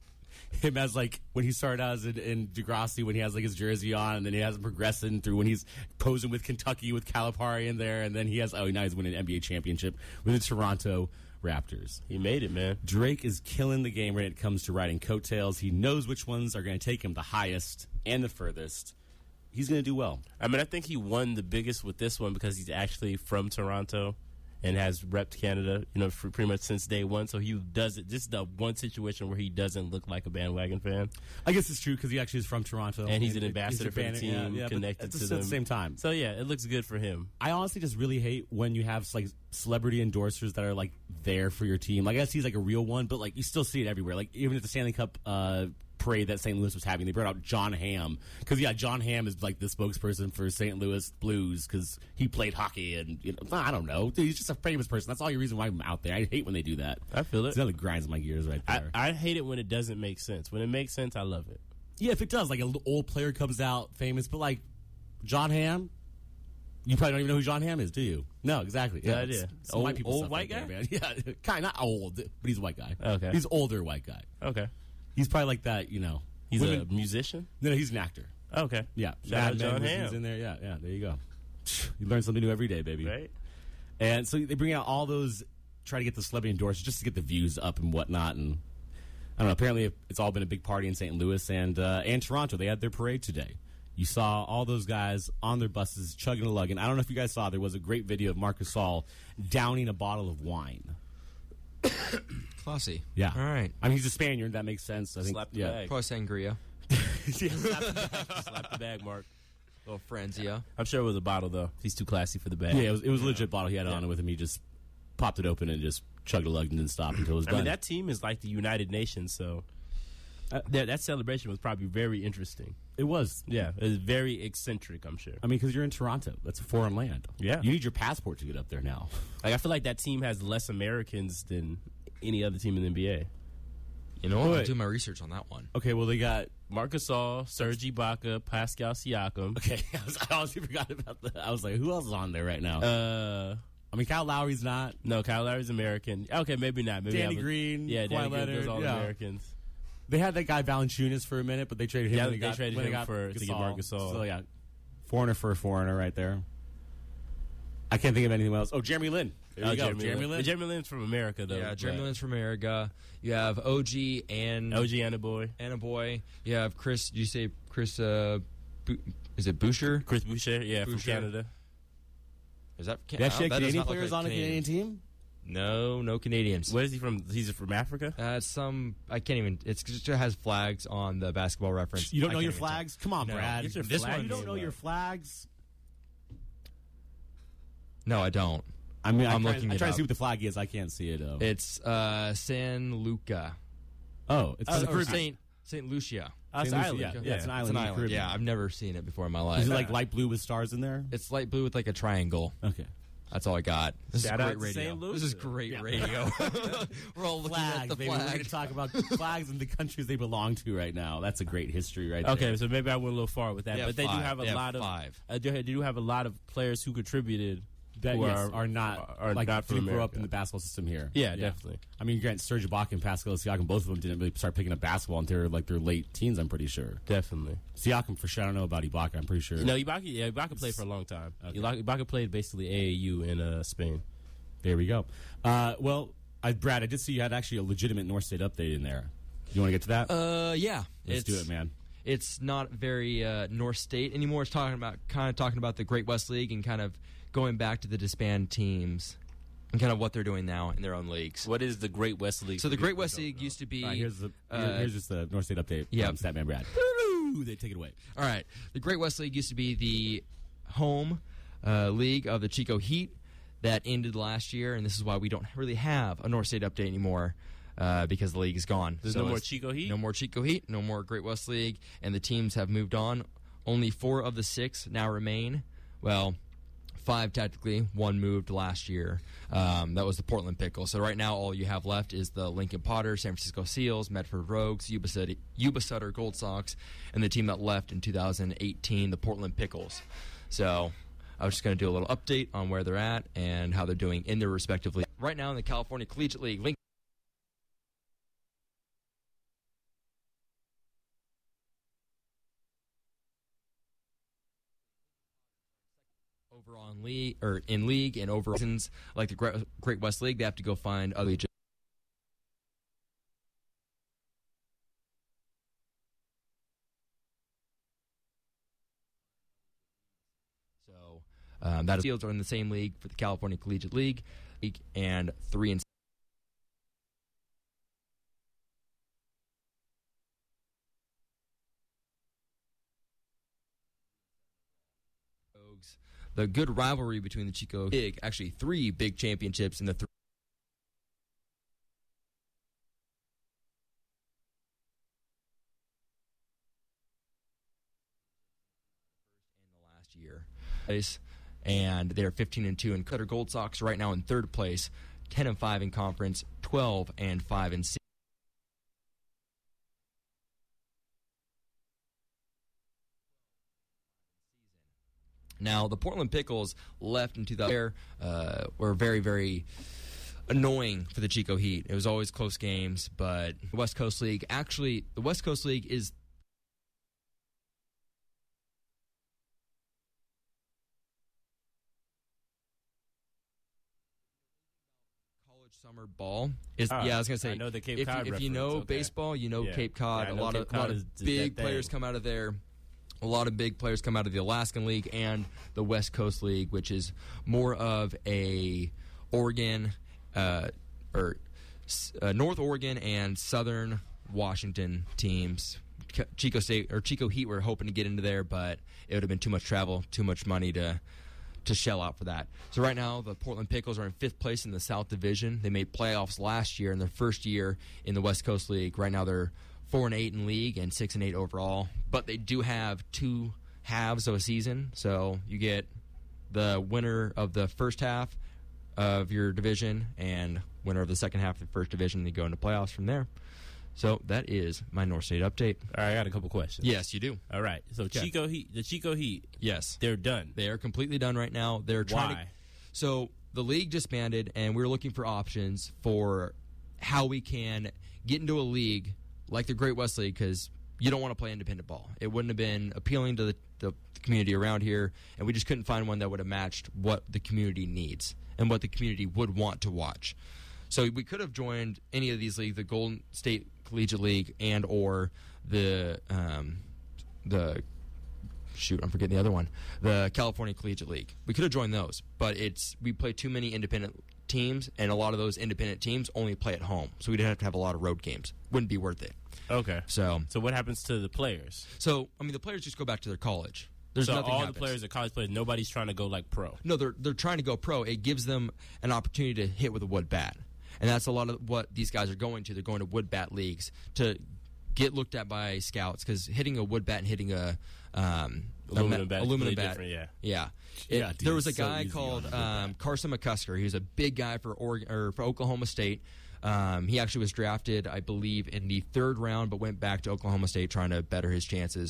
him as like when he started out as in, in Degrassi when he has like his jersey on, and then he has him progressing through when he's posing with Kentucky with Calipari in there, and then he has oh now he's winning an N B A championship with the Toronto Raptors. He made it, man. Drake is killing the game when it comes to riding coattails. He knows which ones are going to take him the highest and the furthest. He's going to do well. I mean, I think he won the biggest with this one because he's actually from Toronto and has repped Canada, you know, for pretty much since day one. So he does it. This is the one situation where he doesn't look like a bandwagon fan, I guess it's true because he actually is from Toronto. and he's an it- ambassador a for the banner- team, yeah, yeah, but connected at to the, them at the same time. So yeah, it looks good for him. I honestly just really hate when you have like celebrity endorsers that are like there for your team. Like I guess he's like a real one, but like you still see it everywhere. Like even at the Stanley Cup uh, parade that Saint Louis was having, they brought out John Hamm because yeah, John Hamm is like the spokesperson for Saint Louis Blues because he played hockey and you know I don't know. Dude, he's just a famous person. That's all your reason why I'm out there. I hate when they do that. I feel it. It's another grinds my gears right I, there. I hate it when it doesn't make sense. When it makes sense, I love it. Yeah, if it does, like an old player comes out famous, but like John Hamm, you probably don't even know who John Hamm is, do you? No, exactly. No Yeah, idea. it's some Old- white people old stuff white right guy? there, man. Yeah, kind of not old, but he's a white guy. Okay. he's older white guy. Okay. He's probably like that, you know. He's women- a musician? no, no, he's an actor. Okay. Yeah, Shout out Mad Men John was- Hamm. He's in there. Yeah, yeah. There you go. You learn something new every day, baby. Right? And so they bring out all those, try to get the celebrity endorsers just to get the views up and whatnot. And I don't know. Apparently, it's all been a big party in Saint Louis and uh, and Toronto. They had their parade today. You saw all those guys on their buses chugging and lugging. I don't know if you guys saw. There was a great video of Marc Gasol downing a bottle of wine. Classy. Yeah. All right. I mean, he's a Spaniard. That makes sense. I think. Slap the yeah. bag. Probably sangria. Slap the bag, Mark. Little Franzia. I'm sure it was a bottle, though. He's too classy for the bag. Yeah, it was, it was a legit bottle. He had it on it with him. He just popped it open and just chugged a lug and didn't stop until it was I done. mean, that team is like the United Nations, so uh, that, that celebration was probably very interesting. it was. Yeah, it was very eccentric, I'm sure. I mean, because you're in Toronto. That's a foreign land. Yeah. You need your passport to get up there now. Like, I feel like that team has less Americans than any other team in the N B A. You know what? I'll Wait. do my research on that one. Okay, well they got. Marc Gasol, Serge Ibaka, Pascal Siakam. Okay, I, was, I honestly forgot about that. I was like, who else is on there right now? Uh, I mean, Kyle Lowry's not. no, Kyle Lowry's American. Okay, maybe not. Maybe Danny I was- Green, Yeah, Kawhi Danny Green, Leonard, those all yeah. Americans. They had that guy Valanciunas for a minute, but they traded him. Yeah, when they, they got, traded when they him got for- to get Gasol. Marc Gasol. So yeah, foreigner for a foreigner right there. I can't think of anything else. Oh, Jeremy Lin. There you Oh, go, Jeremy, Jeremy Lin. Lin. Jeremy Lin's from America, though. Yeah, Jeremy but- Lin's from America. You have O G and O G Anaboy. Boy. You have Chris. Did you say Chris? Uh, Bu- is it Boucher? Chris Boucher, yeah, from Boucher. Canada. Is that? They actually oh, have that does Canadian not look players like on a Canadian team. No, no Canadians. Where is he from? He's from Africa? Uh, some I can't even. It's it just has flags on the basketball reference. You don't I know can't your even tell. flags? Come on, No. Brad. Get your This flag one- You don't game know up. your flags? No, I don't. I mean, I'm, I'm trying, looking I'm it trying to up. see what the flag is. I can't see it. Though. It's uh, San Luca. oh, it's Uh, the or Caribbean. Saint Saint Lucia. Oh, it's Saint an Lucia, island. yeah, yeah, it's an island. It's an in the island. Caribbean. Yeah, I've never seen it before in my life. Is it like light blue with stars in there? It's light blue with like a triangle. Okay. That's all I got. This Shout is out great to radio. Saint Lucia. This is great Yeah. radio. We're all looking at Flags, the baby. We're going flag. to talk about flags and the countries they belong to right now. That's a great history right there. Okay, so maybe I went a little far with that, Yeah, but they five. do have a Yeah, lot of five. Uh, they do have a lot of players who contributed That who yes, are, are not are like not from didn't grow up America. in the basketball system here. Yeah, definitely. I mean, Grant, Serge Ibaka and Pascal Siakam, both of them didn't really start picking up basketball until like their late teens. I'm pretty sure. Definitely. Siakam for sure. I don't know about Ibaka. I'm pretty sure. No, Ibaka, yeah, Ibaka played for a long time. Okay. Ibaka, Ibaka played basically A A U in uh, Spain. There we go. Uh, well, I, Brad, I did see you had actually a legitimate North State update in there. You want to get to that? Uh, yeah. Let's do It's- it, man. It's not very uh, North State anymore. It's talking about kind of talking about the Great West League and kind of going back to the disbanded teams and kind of what they're doing now in their own leagues. What is the Great West League? So the Great West League used to be. All right, here's the uh, here- here's just the North State update. yeah. from Statman Brad. Woo, they take it away. All right. The Great West League used to be the home uh, league of the Chico Heat that ended last year, and this is why we don't really have a North State update anymore uh, because the league is gone. There's So no more it's- Chico Heat? No more Chico Heat, no more Great West League, and the teams have moved on. Only four of the six now remain. Well, five technically. One moved last year. Um, that was the Portland Pickle. So right now, all you have left is the Lincoln Potters, San Francisco Seals, Medford Rogues, Yuba Sutter, Yuba Sutter Gold Sox, and the team that left in two thousand eighteen, the Portland Pickles. So I was just going to do a little update on where they're at and how they're doing in their respective leagues. Right now in the California Collegiate League, Lincoln over on league or in league and over seasons like the Gre- Great West League, they have to go find other leagues. So um, that is Seals are in the same league for the California Collegiate League, League and three and Rogues. The good rivalry between the Chico big, actually three big championships in the three. In the last year, place, and they're fifteen and two. And Cutter Gold Sox right now in third place, ten and five in conference, twelve and five in. Se- Now, the Portland Pickles left in two thousand. Uh, were very, very annoying for the Chico Heat. It was always close games, but the West Coast League, actually, the West Coast League is college summer ball. Is Ah, yeah, I was gonna say. I know the Cape if, Cod you, if you reference, know okay. baseball, you know Yeah. Cape Cod. Yeah, I a know lot Cape of Cod lot is- of is big that players thing. come out of there. A lot of big players come out of the Alaskan League and the West Coast League, which is more of a Oregon uh, or uh, North Oregon and Southern Washington teams. Chico State or Chico Heat were hoping to get into there, but it would have been too much travel, too much money to to shell out for that. So right now, the Portland Pickles are in fifth place in the South Division. They made playoffs last year in their first year in the West Coast League. Right now, they're four and eight in league and six and eight overall. But they do have two halves of a season, so you get the winner of the first half of your division and winner of the second half of the first division. They go into playoffs from there. So that is my North State update. All right, I got a couple questions. Yes, you do. All right, so Okay. Chico Heat, the Chico Heat, Yes. they're done. They are completely done right now. They're trying Why? to. So the league disbanded, and we were looking for options for how we can get into a league like the Great West League, because you don't want to play independent ball. It wouldn't have been appealing to the, the community around here, and we just couldn't find one that would have matched what the community needs and what the community would want to watch. So we could have joined any of these leagues, the Golden State Collegiate League and or the um, the shoot, I'm forgetting the other one, the California Collegiate League. We could have joined those, but it's we play too many independent teams, and a lot of those independent teams only play at home, so we'd have to have a lot of road games. Wouldn't be worth it. Okay. So, So what happens to the players? so I mean, the players just go back to their college. There's so nothing all happens. the players are college players. Nobody's trying to go like pro. No, they're they're trying to go pro. It gives them an opportunity to hit with a wood bat, and that's a lot of what these guys are going to. They're going to wood bat leagues to get looked at by scouts, because hitting a wood bat and hitting a um, Aluminum a bat is aluminum completely bat, different, yeah. yeah. It- Yeah, dude, there was a it's so guy easy called on a wood um, bat. Carson McCusker. He was a big guy for Oregon, or for Oklahoma State. Um, he actually was drafted, I believe, in the third round, but went back to Oklahoma State trying to better his chances.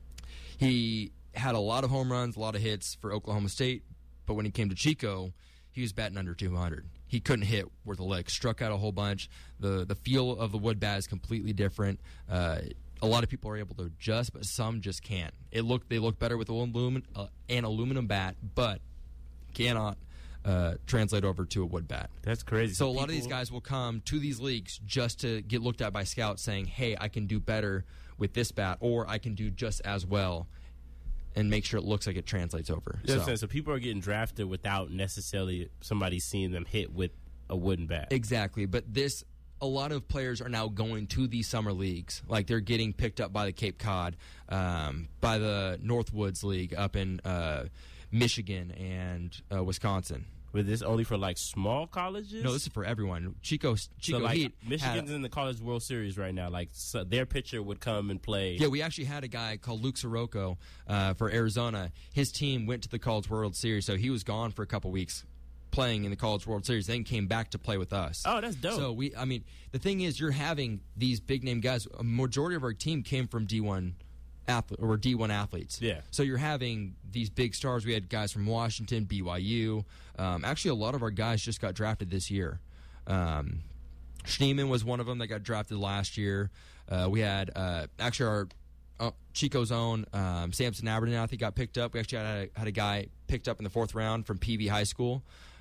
He had a lot of home runs, a lot of hits for Oklahoma State, but when he came to Chico, he was batting under two hundred. He couldn't hit worth a lick. Struck out a whole bunch. The the feel of the wood bat is completely different. Uh, a lot of people are able to adjust, but some just can't. It look they look better with aluminum, uh, an aluminum bat, but cannot uh, translate over to a wood bat. That's crazy. So a lot of people- these guys will come to these leagues just to get looked at by scouts, saying, "Hey, I can do better with this bat, or I can do just as well," and make sure it looks like it translates over. You know what I'm So- saying? So people are getting drafted without necessarily somebody seeing them hit with a wooden bat. Exactly, but this a lot of players are now going to these summer leagues. Like they're getting picked up by the Cape Cod, um, by the Northwoods League up in uh, Michigan and uh, Wisconsin. With this only for like small colleges? No, this is for everyone. Chico Chico so like Heat Michigan's had- in the College World Series right now. Like so their pitcher would come and play. Yeah, we actually had a guy called Luke Sirocco uh, for Arizona. His team went to the College World Series, so he was gone for a couple weeks playing in the College World Series, then came back to play with us. Oh, that's dope. So we, I mean, the thing is, you're having these big name guys. A majority of our team came from D one athlete or D one athletes. Yeah. So you're having these big stars. We had guys from Washington, B Y U. Um, actually, a lot of our guys just got drafted this year. Um, Schneeman was one of them that got drafted last year. Uh, we had uh, actually our uh, Chico's own um, Samson Aberdeen, I think, got picked up. We actually had a, had a guy picked up in the fourth round from P V High School.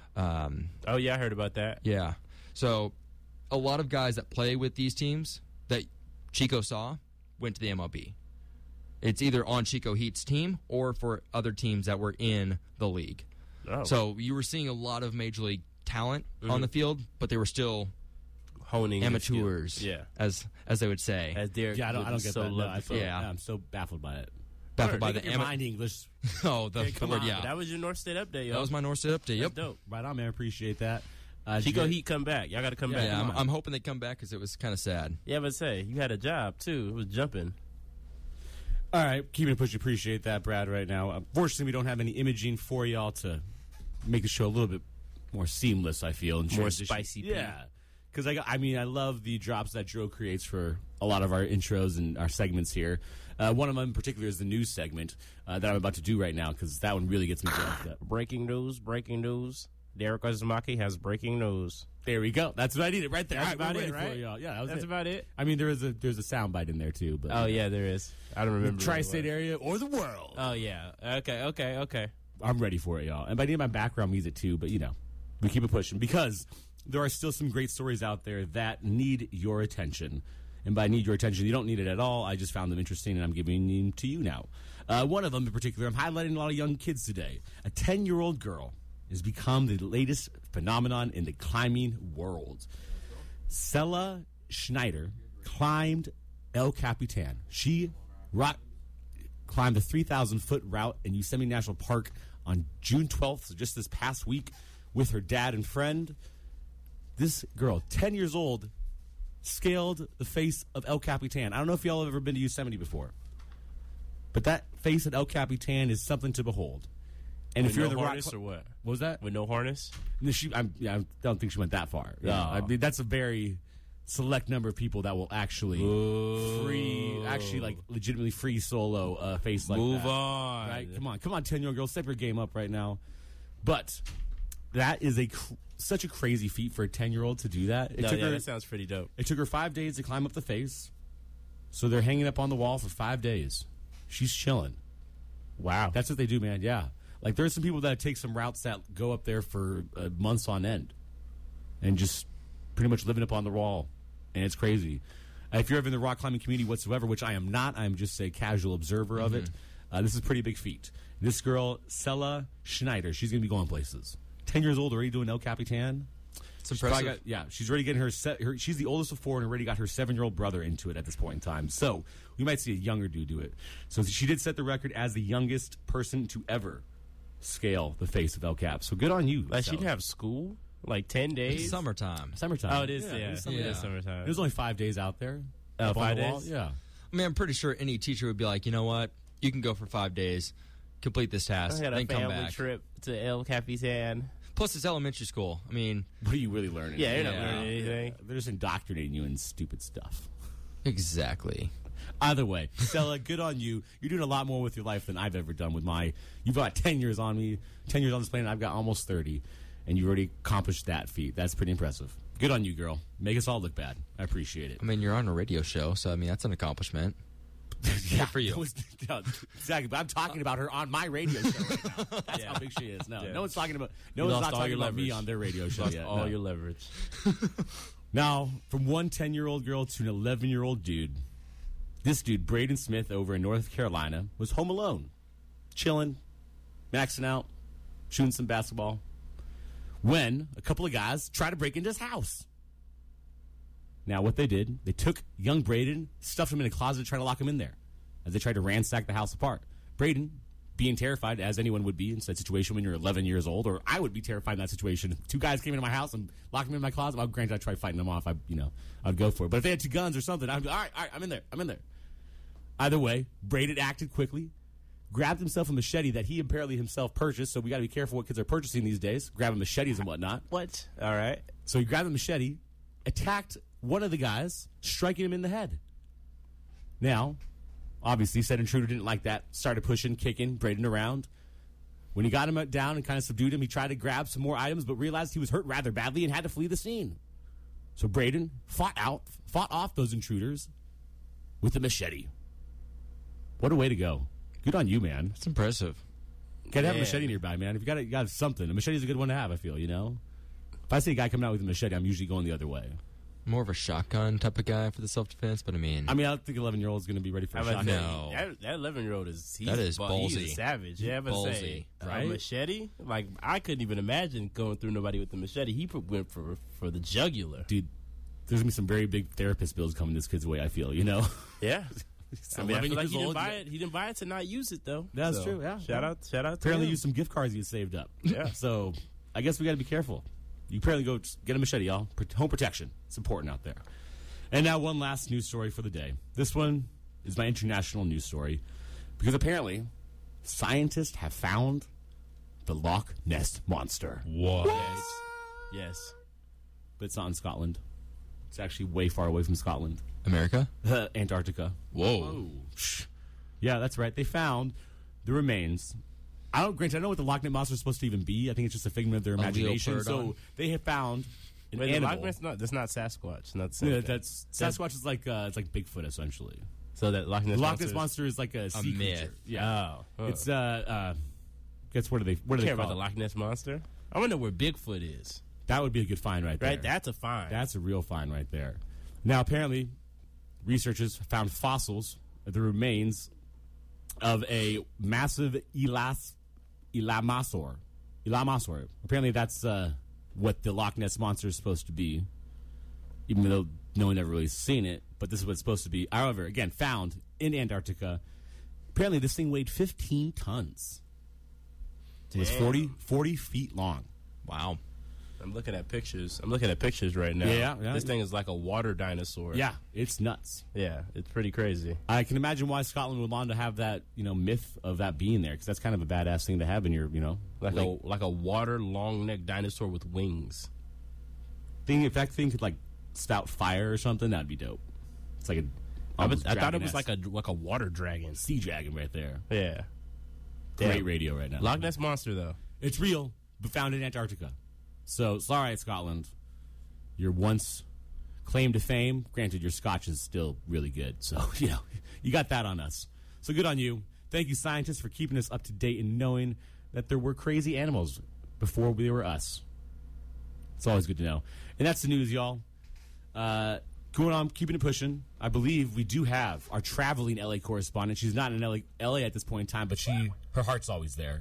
Um, Oh yeah, I heard about that. yeah. So a lot of guys that play with these teams that Chico saw went to the M L B. It's either on Chico Heat's team or for other teams that were in the league. Oh. So you were seeing a lot of major league talent Mm-hmm. on the field, but they were still honing their skill. amateurs, Yeah. as as they would say. As Derek Yeah, I don't, I would don't get so that. No, love I to feel, say. Yeah. yeah, I'm so baffled by it. Baffled by Make the up your ama- mind, English. oh the, Hey, come word, on. yeah. That was your North State update, yo. That was my North State update. Yep. That's dope. Right on, man. Appreciate that. Uh, Chico did you- Heat come back. Y'all got to come Yeah, back. Yeah, Come I'm, on. I'm hoping they come back because it was kind of sad. Yeah, but say you had a job too. It was jumping. All right, keeping it push. Appreciate that, Brad. Right now, unfortunately, we don't have any imaging for y'all to make the show a little bit more seamless. I feel and More transition. spicy P. Yeah, because I, got- I mean, I love the drops that Joe creates for a lot of our intros and our segments here. Uh, one of them in particular is the news segment uh, that I'm about to do right now because that one really gets me jacked up. Breaking news. Breaking news. Derek Ozumaki has breaking news. There we go. That's what I needed right there. That's All about we're it, ready for right? y'all. Yeah, that was That's it. about it. I mean, there is a there's a soundbite in there too. But Oh yeah, there is. I don't remember. the what it tri-state was. area or the world. Oh yeah. Okay. Okay. Okay. I'm ready for it, y'all. And I need my background music too, but you know, we keep it pushing because there are still some great stories out there that need your attention. And by need your attention, you don't need it at all. I just found them interesting, and I'm giving them to you now. Uh, one of them in particular, I'm highlighting a lot of young kids today. A ten-year-old girl has become the latest phenomenon in the climbing world. Sella Schneider climbed El Capitan. She rock, climbed the three thousand foot route in Yosemite National Park on June twelfth, so just this past week, with her dad and friend. This girl, ten years old, scaled the face of El Capitan. I don't know if y'all have ever been to Yosemite before, but that face at El Capitan is something to behold. And With if you're no in the rock, harness or what? what was that? With no harness? No, she, I'm, yeah, I don't think she went that far. Yeah, Oh. I mean, that's a very select number of people that will actually Ooh. free, actually like legitimately free solo a face like Move that. on. Right? Come on, come on, ten year old girl, step your game up right now. But that is a cr- such a crazy feat for a ten year old to do that. It No, took yeah, her. that sounds pretty dope. It took her five days to climb up the face. So they're hanging up on the wall for five days. She's chilling. Wow. That's what they do, man. Yeah. Like, there's some people that take some routes that go up there for uh, months on end and just pretty much living up on the wall. And it's crazy. Uh, if you're ever in the rock climbing community whatsoever, which I am not, I'm just a casual observer of it, uh, this is a pretty big feat. This girl, Sella Schneider, she's going to be going places. ten years old, already doing El Capitan. It's She's impressive. probably got- yeah, she's already getting her, se- her. She's the oldest of four and already got her seven-year-old brother into it at this point in time. So we might see a younger dude do it. So she did set the record as the youngest person to ever scale the face of El Cap. So good on you. Like, Sella. she'd have school? Like ten days? It's summertime. Summertime. Oh, it is, Yeah, yeah. it is It summertime. is summertime. There's only five days out there. Oh, up on five the wall. days? Yeah. I mean, I'm pretty sure any teacher would be like, you know what? You can go for five days, complete this task, I had a then come family back. trip to El Capitan. Plus, it's elementary school. I mean, What are you really learning? Yeah, you're not Yeah. learning anything. They're just indoctrinating you in stupid stuff. exactly. Either way, Stella, good on you. You're doing a lot more with your life than I've ever done with my. You've got ten years on me, ten years on this planet. I've got almost thirty, and you already accomplished that feat. That's pretty impressive. Good on you, girl. Make us all look bad. I appreciate it. I mean, you're on a radio show, so I mean, that's an accomplishment. Yeah, for you. that was- no, exactly. But I'm talking about her on my radio show right now. That's Yeah. how big she is. No, Yeah. no one's talking about. No You one's lost not all talking your about me leverage. on their radio show Lost yet. all no. your leverage. Now, from one ten-year-old girl to an eleven-year-old dude, this dude, Braden Smith, over in North Carolina, was home alone, chilling, maxing out, shooting some basketball, when a couple of guys tried to break into his house. Now, what they did, they took young Braden, stuffed him in a closet, tried to lock him in there as they tried to ransack the house apart. Braden, being terrified, as anyone would be in such a situation when you're eleven years old, or I would be terrified in that situation. Two guys came into my house and locked me in my closet. Well, granted, I'd try fighting them off. I, you know, I'd go for it. But if they had two guns or something, I'd be, all right, all right, I'm in there. I'm in there. Either way, Braden acted quickly, grabbed himself a machete that he apparently himself purchased. So we got to be careful what kids are purchasing these days, grabbing machetes and whatnot. What? All right. So he grabbed the machete, attacked one of the guys, striking him in the head. Now, obviously, said intruder didn't like that, started pushing, kicking Braden around. When he got him down and kind of subdued him, he tried to grab some more items, but realized he was hurt rather badly and had to flee the scene. So Braden fought out, fought off those intruders with a machete. What a way to go. Good on you, man. It's impressive. Gotta have a Yeah. machete nearby, man. If you got you got something, a machete's a good one to have, I feel, you know? If I see a guy coming out with a machete, I'm usually going the other way. More of a shotgun type of guy for the self-defense, but I mean, I mean, I don't think eleven-year-old is going to be ready for a I was shotgun. about to No. say, that, that eleven-year-old is he's, That is bu- he's a ballsy. savage. Yeah, but Ballsy, say right? a machete. Like I couldn't even imagine going through nobody with the machete. He put- went for for the jugular. Dude, there's going to be some very big therapist bills coming this kid's way, I feel, you know? Yeah. He's I mean, I eleven feel like years he didn't old. buy it. He didn't buy it to not use it though. That's So, true, yeah. Shout out, shout out. To Apparently him. used some gift cards he had saved up. Yeah. So I guess we got to be careful. You apparently go just get a machete, y'all. Pro- Home protection. It's important out there. And now one last news story for the day. This one is my international news story because apparently scientists have found the Loch Ness Monster. What? Yes. Yes. But it's not in Scotland. It's actually way far away from Scotland. America. Antarctica. Whoa. Yeah, that's right. They found the remains. I don't, granted, I know what the Loch Ness Monster is supposed to even be. I think it's just a figment of their imagination. So leopardon. they have found an Wait, the animal. Loch Ness, not, that's not Sasquatch. Not the same Yeah, thing. that's Sasquatch is like uh, it's like Bigfoot essentially. so that Loch Ness. The Loch monster Ness is- Monster is like a, sea myth. creature. Yeah, Oh, oh. it's uh, uh, guess what are they? What do they care call about the it? Loch Ness monster. I wonder where Bigfoot is. That would be a good find right there. Right, that's a find. That's a real find right there. Now, apparently, researchers found fossils of the remains of a massive elas, elamosaur. Elamosaur. Apparently, that's uh, what the Loch Ness Monster is supposed to be, even though no one ever really seen it. But this is what it's supposed to be. However, again, found in Antarctica. Apparently, this thing weighed fifteen tons. It was Damn. forty, forty feet long. Wow. I'm looking at pictures. I'm looking at pictures right now. Yeah, yeah. This thing is like a water dinosaur. Yeah, it's nuts. Yeah, it's pretty crazy. I can imagine why Scotland would want to have that, you know, myth of that being there, because that's kind of a badass thing to have in your, you know, Like lake. a like a water long neck dinosaur with wings. thing. If that thing could like spout fire or something, that'd be dope. It's like a. I, was, almost I thought it was dragon-esque. like a like a water dragon. sea dragon right there. Yeah. Great Yeah. radio right now. Loch Ness Monster though. It's real, but found in Antarctica. So it's all right, Scotland. Your once claim to fame. Granted, your Scotch is still really good. So, you know, you got that on us. So good on you. Thank you, scientists, for keeping us up to date and knowing that there were crazy animals before we were us. It's always good to know. And that's the news, y'all. Uh, going on, keeping it pushing. I believe we do have our traveling L A correspondent. She's not in L A, L A at this point in time, but she her heart's always there.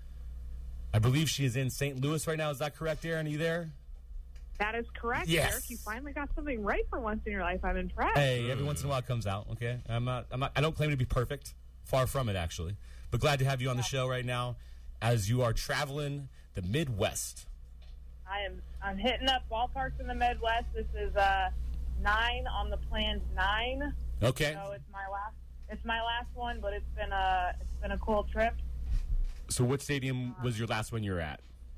I believe she is in Saint Louis right now. Is that correct, Aaron? Are you there? That is correct, Yes. Eric. You finally got something right for once in your life. I'm impressed. Hey, every once in a while it comes out. Okay, I'm not. I'm not. I don't claim to be perfect. Far from it, actually. But glad to have you on the show right now, as you are traveling the Midwest. I am. I'm hitting up ballparks in the Midwest. This is uh, nine on the planned nine. Okay. So it's my last. It's my last one, but it's been a. It's been a cool trip. So, what stadium was your last one you were at?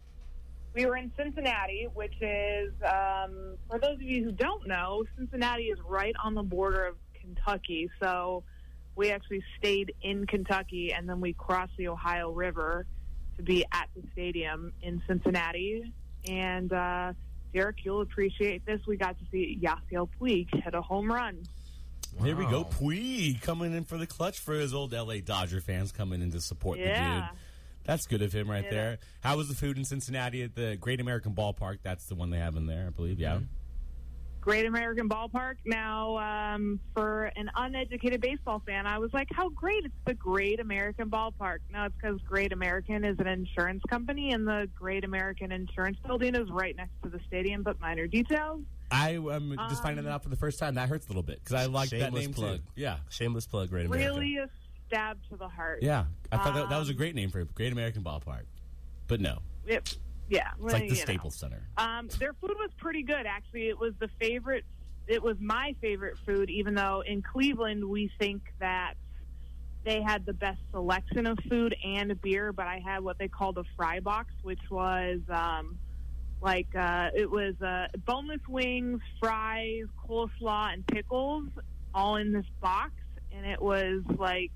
We were in Cincinnati, which is, um, for those of you who don't know, Cincinnati is right on the border of Kentucky. So we actually stayed in Kentucky, and then we crossed the Ohio River to be at the stadium in Cincinnati. And, uh, Derek, you'll appreciate this. We got to see Yasiel Puig hit a home run. There we go. Wow. Puig coming in for the clutch for his old L A Dodger fans coming in to support the Yeah. dude. That's good of him right Yeah. there. How was the food in Cincinnati at the Great American Ballpark? That's the one they have in there, I believe. Yeah. Great American Ballpark. Now, um, for an uneducated baseball fan, I was like, how great. It's the Great American Ballpark. No, it's because Great American is an insurance company, and the Great American Insurance Building is right next to the stadium, but minor details. I am just finding Um, that out for the first time. That hurts a little bit because I like that Shameless name plug. too. Yeah. Shameless plug, Great America. Really a stab to the heart. Yeah. I thought that, that was a Um, great name for a Great American Ballpark. But no, It, yeah. it's like the Staples Center. Um, their food was pretty good, actually. It was the favorite. It was my favorite food, even though in Cleveland we think that they had the best selection of food and beer. But I had what they called a fry box, which was um, like uh, it was uh, boneless wings, fries, coleslaw, and pickles, all in this box, and it was like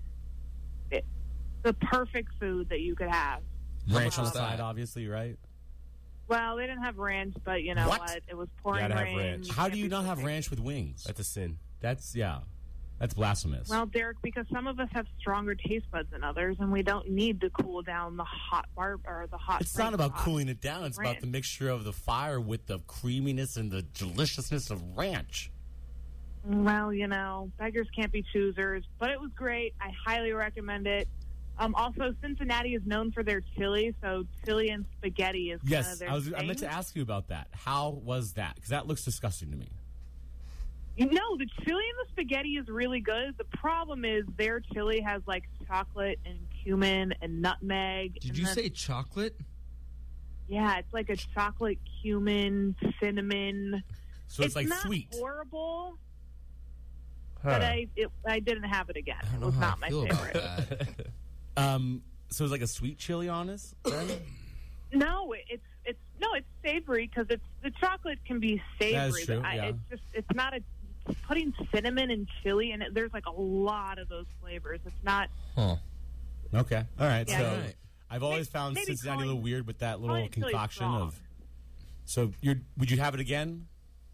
it, the perfect food that you could have. Ranch on the was that? side, obviously, right? Well, they didn't have ranch, but you know What? what? It was pouring Gotta have rain. ranch. You How can't do you be not have cooking. ranch with wings? That's a sin. That's, yeah. That's blasphemous. Well, Derek, because some of us have stronger taste buds than others, and we don't need to cool down the hot barb or the hot. It's not ranch about sauce. cooling it down. It's about Ranch. the mixture of the fire with the creaminess and the deliciousness of ranch. Well, you know, beggars can't be choosers, but it was great. I highly recommend it. Um, also, Cincinnati is known for their chili, so chili and spaghetti is kind Yes, of their I was. thing. I meant to ask you about that. How was that? Because that looks disgusting to me. You know, the chili and the spaghetti is really good. The problem is their chili has like chocolate and cumin and nutmeg. Did and you then- say chocolate? Yeah, it's like a chocolate, cumin, cinnamon. So it's, like not sweet. horrible, Huh. but I it, I didn't have it again. I don't It know was how not I my feel favorite. about that. Um, so it's like a sweet chili on us. Then? No, it- it's it's no, it's savory because it's the chocolate can be savory. That is true, but I, yeah. It's just it's not a putting cinnamon and chili in it. There's like a lot of those flavors. It's not. Huh. Okay, all right. Yeah, so All right. I've always Maybe- found maybe Cincinnati a little calling- weird with that little calling it chili concoction strong. of. So you're would you have it again?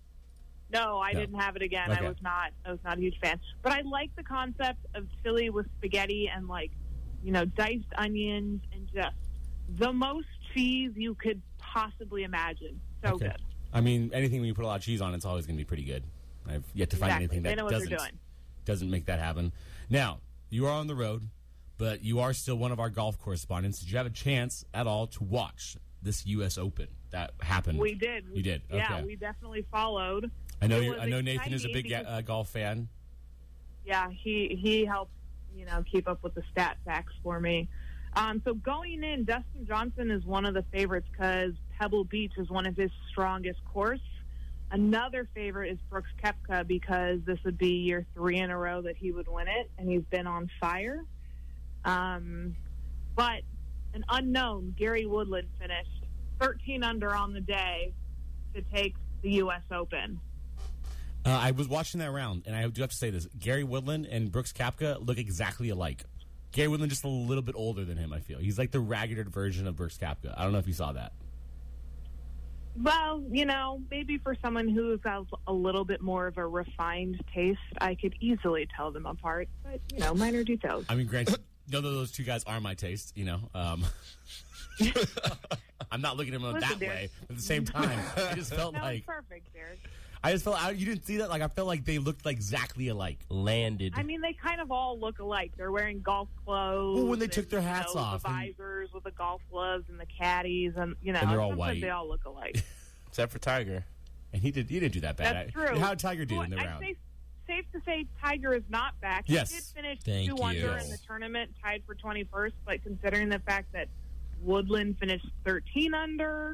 No, I No. didn't have it again. Okay. I was not. I was not a huge fan. But I like the concept of chili with spaghetti and like, you know, diced onions and just the most cheese you could possibly imagine. So Okay. good. I mean, anything when you put a lot of cheese on, it's always going to be pretty good. I've yet to find Exactly. anything They that know what they're doesn't doing. doesn't make that happen. Now you are on the road, but you are still one of our golf correspondents. Did you have a chance at all to watch this U S Open that happened? We did. You did. Yeah, Okay. we definitely followed. I know. It You're, was I know Nathan is a big exciting ga- uh, golf fan. Yeah, he he helped, you know, keep up with the stat facts for me. Um, so going in, Dustin Johnson is one of the favorites because Pebble Beach is one of his strongest courses. Another favorite is Brooks Koepka because this would be year three in a row that he would win it, and he's been on fire. Um, but an unknown, Gary Woodland, finished thirteen under on the day to take the U S Open. Uh, I was watching that round, and I do have to say this. Gary Woodland and Brooks Koepka look exactly alike. Gary Woodland just a little bit older than him, I feel. He's like the ragged version of Brooks Koepka. I don't know if you saw that. Well, you know, maybe for someone who has a little bit more of a refined taste, I could easily tell them apart. But, you know, minor details. I mean, granted, none of those two guys are my taste, you know. Um, I'm not looking at them Listen, that Derek. way. But at the same time, I just felt No, like... it's perfect, Derek. I just felt... I, you didn't see that? Like, I felt like they looked like exactly alike. Landed. I mean, they kind of all look alike. They're wearing golf clothes. Well, when they and, took their you hats know, off The and- visors with the golf gloves and the caddies, and, you know, And they're all sometimes white. they all look alike. Except for Tiger. And he did. He didn't do that bad. That's I- true. How did Tiger do Well, in the I'd round? say safe to say Tiger is not back. Yes. He did finish Thank two under you. in the tournament, tied for twenty-first, but considering the fact that Woodland finished thirteen under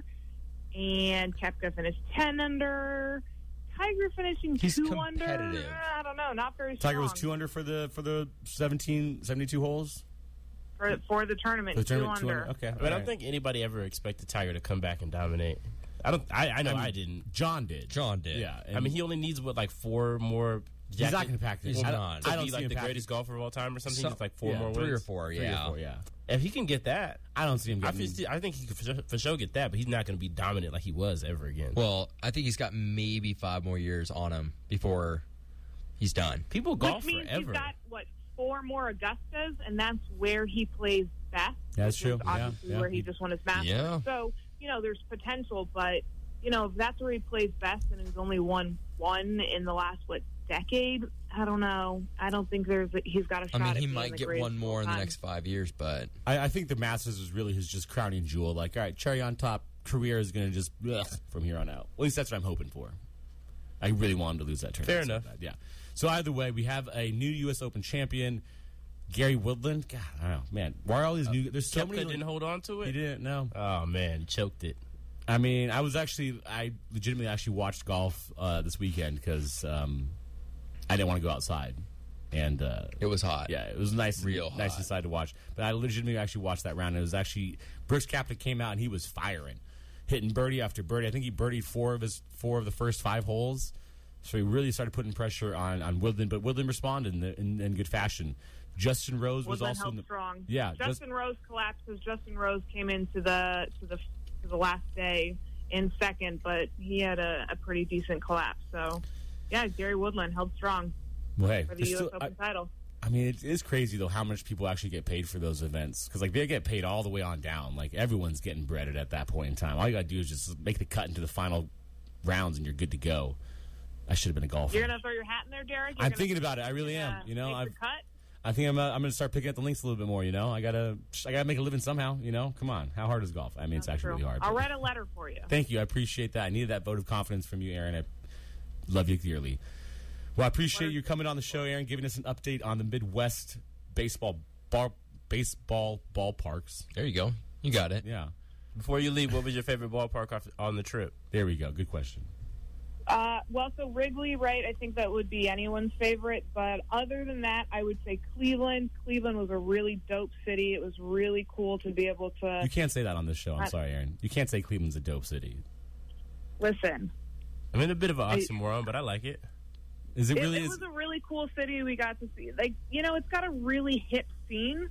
and Koepka finished ten under, Tiger finishing He's two under, competitive. I don't know, not very strong. Tiger was two under for the for the seventeen, seventy-two holes. for, for the tournament, For the two tournament, two under. under. Okay, But I all don't right. think anybody ever expected Tiger to come back and dominate. I don't. I, I know I, mean, didn't. John did. John did. Yeah, I mean, he only needs what like four more. He's not jacket- going to pack this. He's I don't, not. to I don't be see like him the pack- greatest golfer of all time or something. So- Just like four yeah, more Three or wins. four, Three yeah. or four, yeah. If he can get that, I don't see him I, getting. feel, I think he could for sure, for sure get that. But he's not going to be dominant like he was ever again. Well, I think he's got maybe five more years on him before he's done. People golf Which means forever. he's got, what, four more Augustas, and that's where he plays best. That's which true. is Yeah, obviously yeah. where he just won his Masters. Yeah. So, you know, there's potential, but, you know, if that's where he plays best and he's only won one in the last, what, decade? I don't know. I don't think there's a, he's got a shot I mean, at he being might the get greatest one more of in the all next five years, but I, I think the Masters was really his just crowning jewel. Like, all right, cherry on top. Career is going to just ugh, from here on out. At least that's what I'm hoping for. I really want him to lose that tournament. Fair so enough. bad, yeah. So either way, we have a new U S Open champion, Gary Woodland. God, I don't know, man. Why are all these new? There's so Koepka many. didn't hold on to He it. didn't. No. Oh man, he choked it. I mean, I was actually, I legitimately actually watched golf uh, this weekend because um, I didn't want to go outside, and uh, it was hot. yeah, it was nice, Real nice hot. inside to watch. But I legitimately actually watched that round. And it was actually Brooks Koepka came out and he was firing, hitting birdie after birdie. I think he birdied four of his four of the first five holes. So he really started putting pressure on, on Woodland, but Woodland responded in, the, in, in good fashion. Justin Rose was Woodland also held in the strong. yeah. just- Justin Rose collapsed because Justin Rose came into the to the to the last day in second, but he had a, a pretty decent collapse. So, yeah, Gary Woodland held strong well, hey, for the there's U S still- Open I, title. I mean, it is crazy though how much people actually get paid for those events because like they get paid all the way on down. Like everyone's getting breaded at that point in time. All you gotta do is just make the cut into the final rounds and you're good to go. I should have been a golfer. You're gonna throw your hat in there, Derek? You're I'm gonna, thinking about it. I really am. uh, You know, make I've, the cut? I think I'm. Uh, I'm going to start picking up the links a little bit more. You know, I gotta. I gotta make a living somehow. You know, come on. How hard is golf? I mean, it's That's actually true. really hard. I'll but- write a letter for you. Thank you. I appreciate that. I needed that vote of confidence from you, Aaron. I love you dearly. Well, I appreciate you coming on the show, Aaron, giving us an update on the Midwest baseball bar, baseball ballparks. There you go. You got it. Yeah, Before you leave, what was your favorite ballpark off, on the trip? there we go. Good question. Uh, well, so Wrigley, right? I think that would be anyone's favorite. But other than that, I would say Cleveland. Cleveland was a really dope city. It was really cool to be able to You can't say that on this show. I'm I- sorry, Aaron. You can't say Cleveland's a dope city. listen. I mean, a bit of an oxymoron, but I like it. Is it It, really? it is, was a really cool city. We got to see, like, you know, it's got a really hip scene.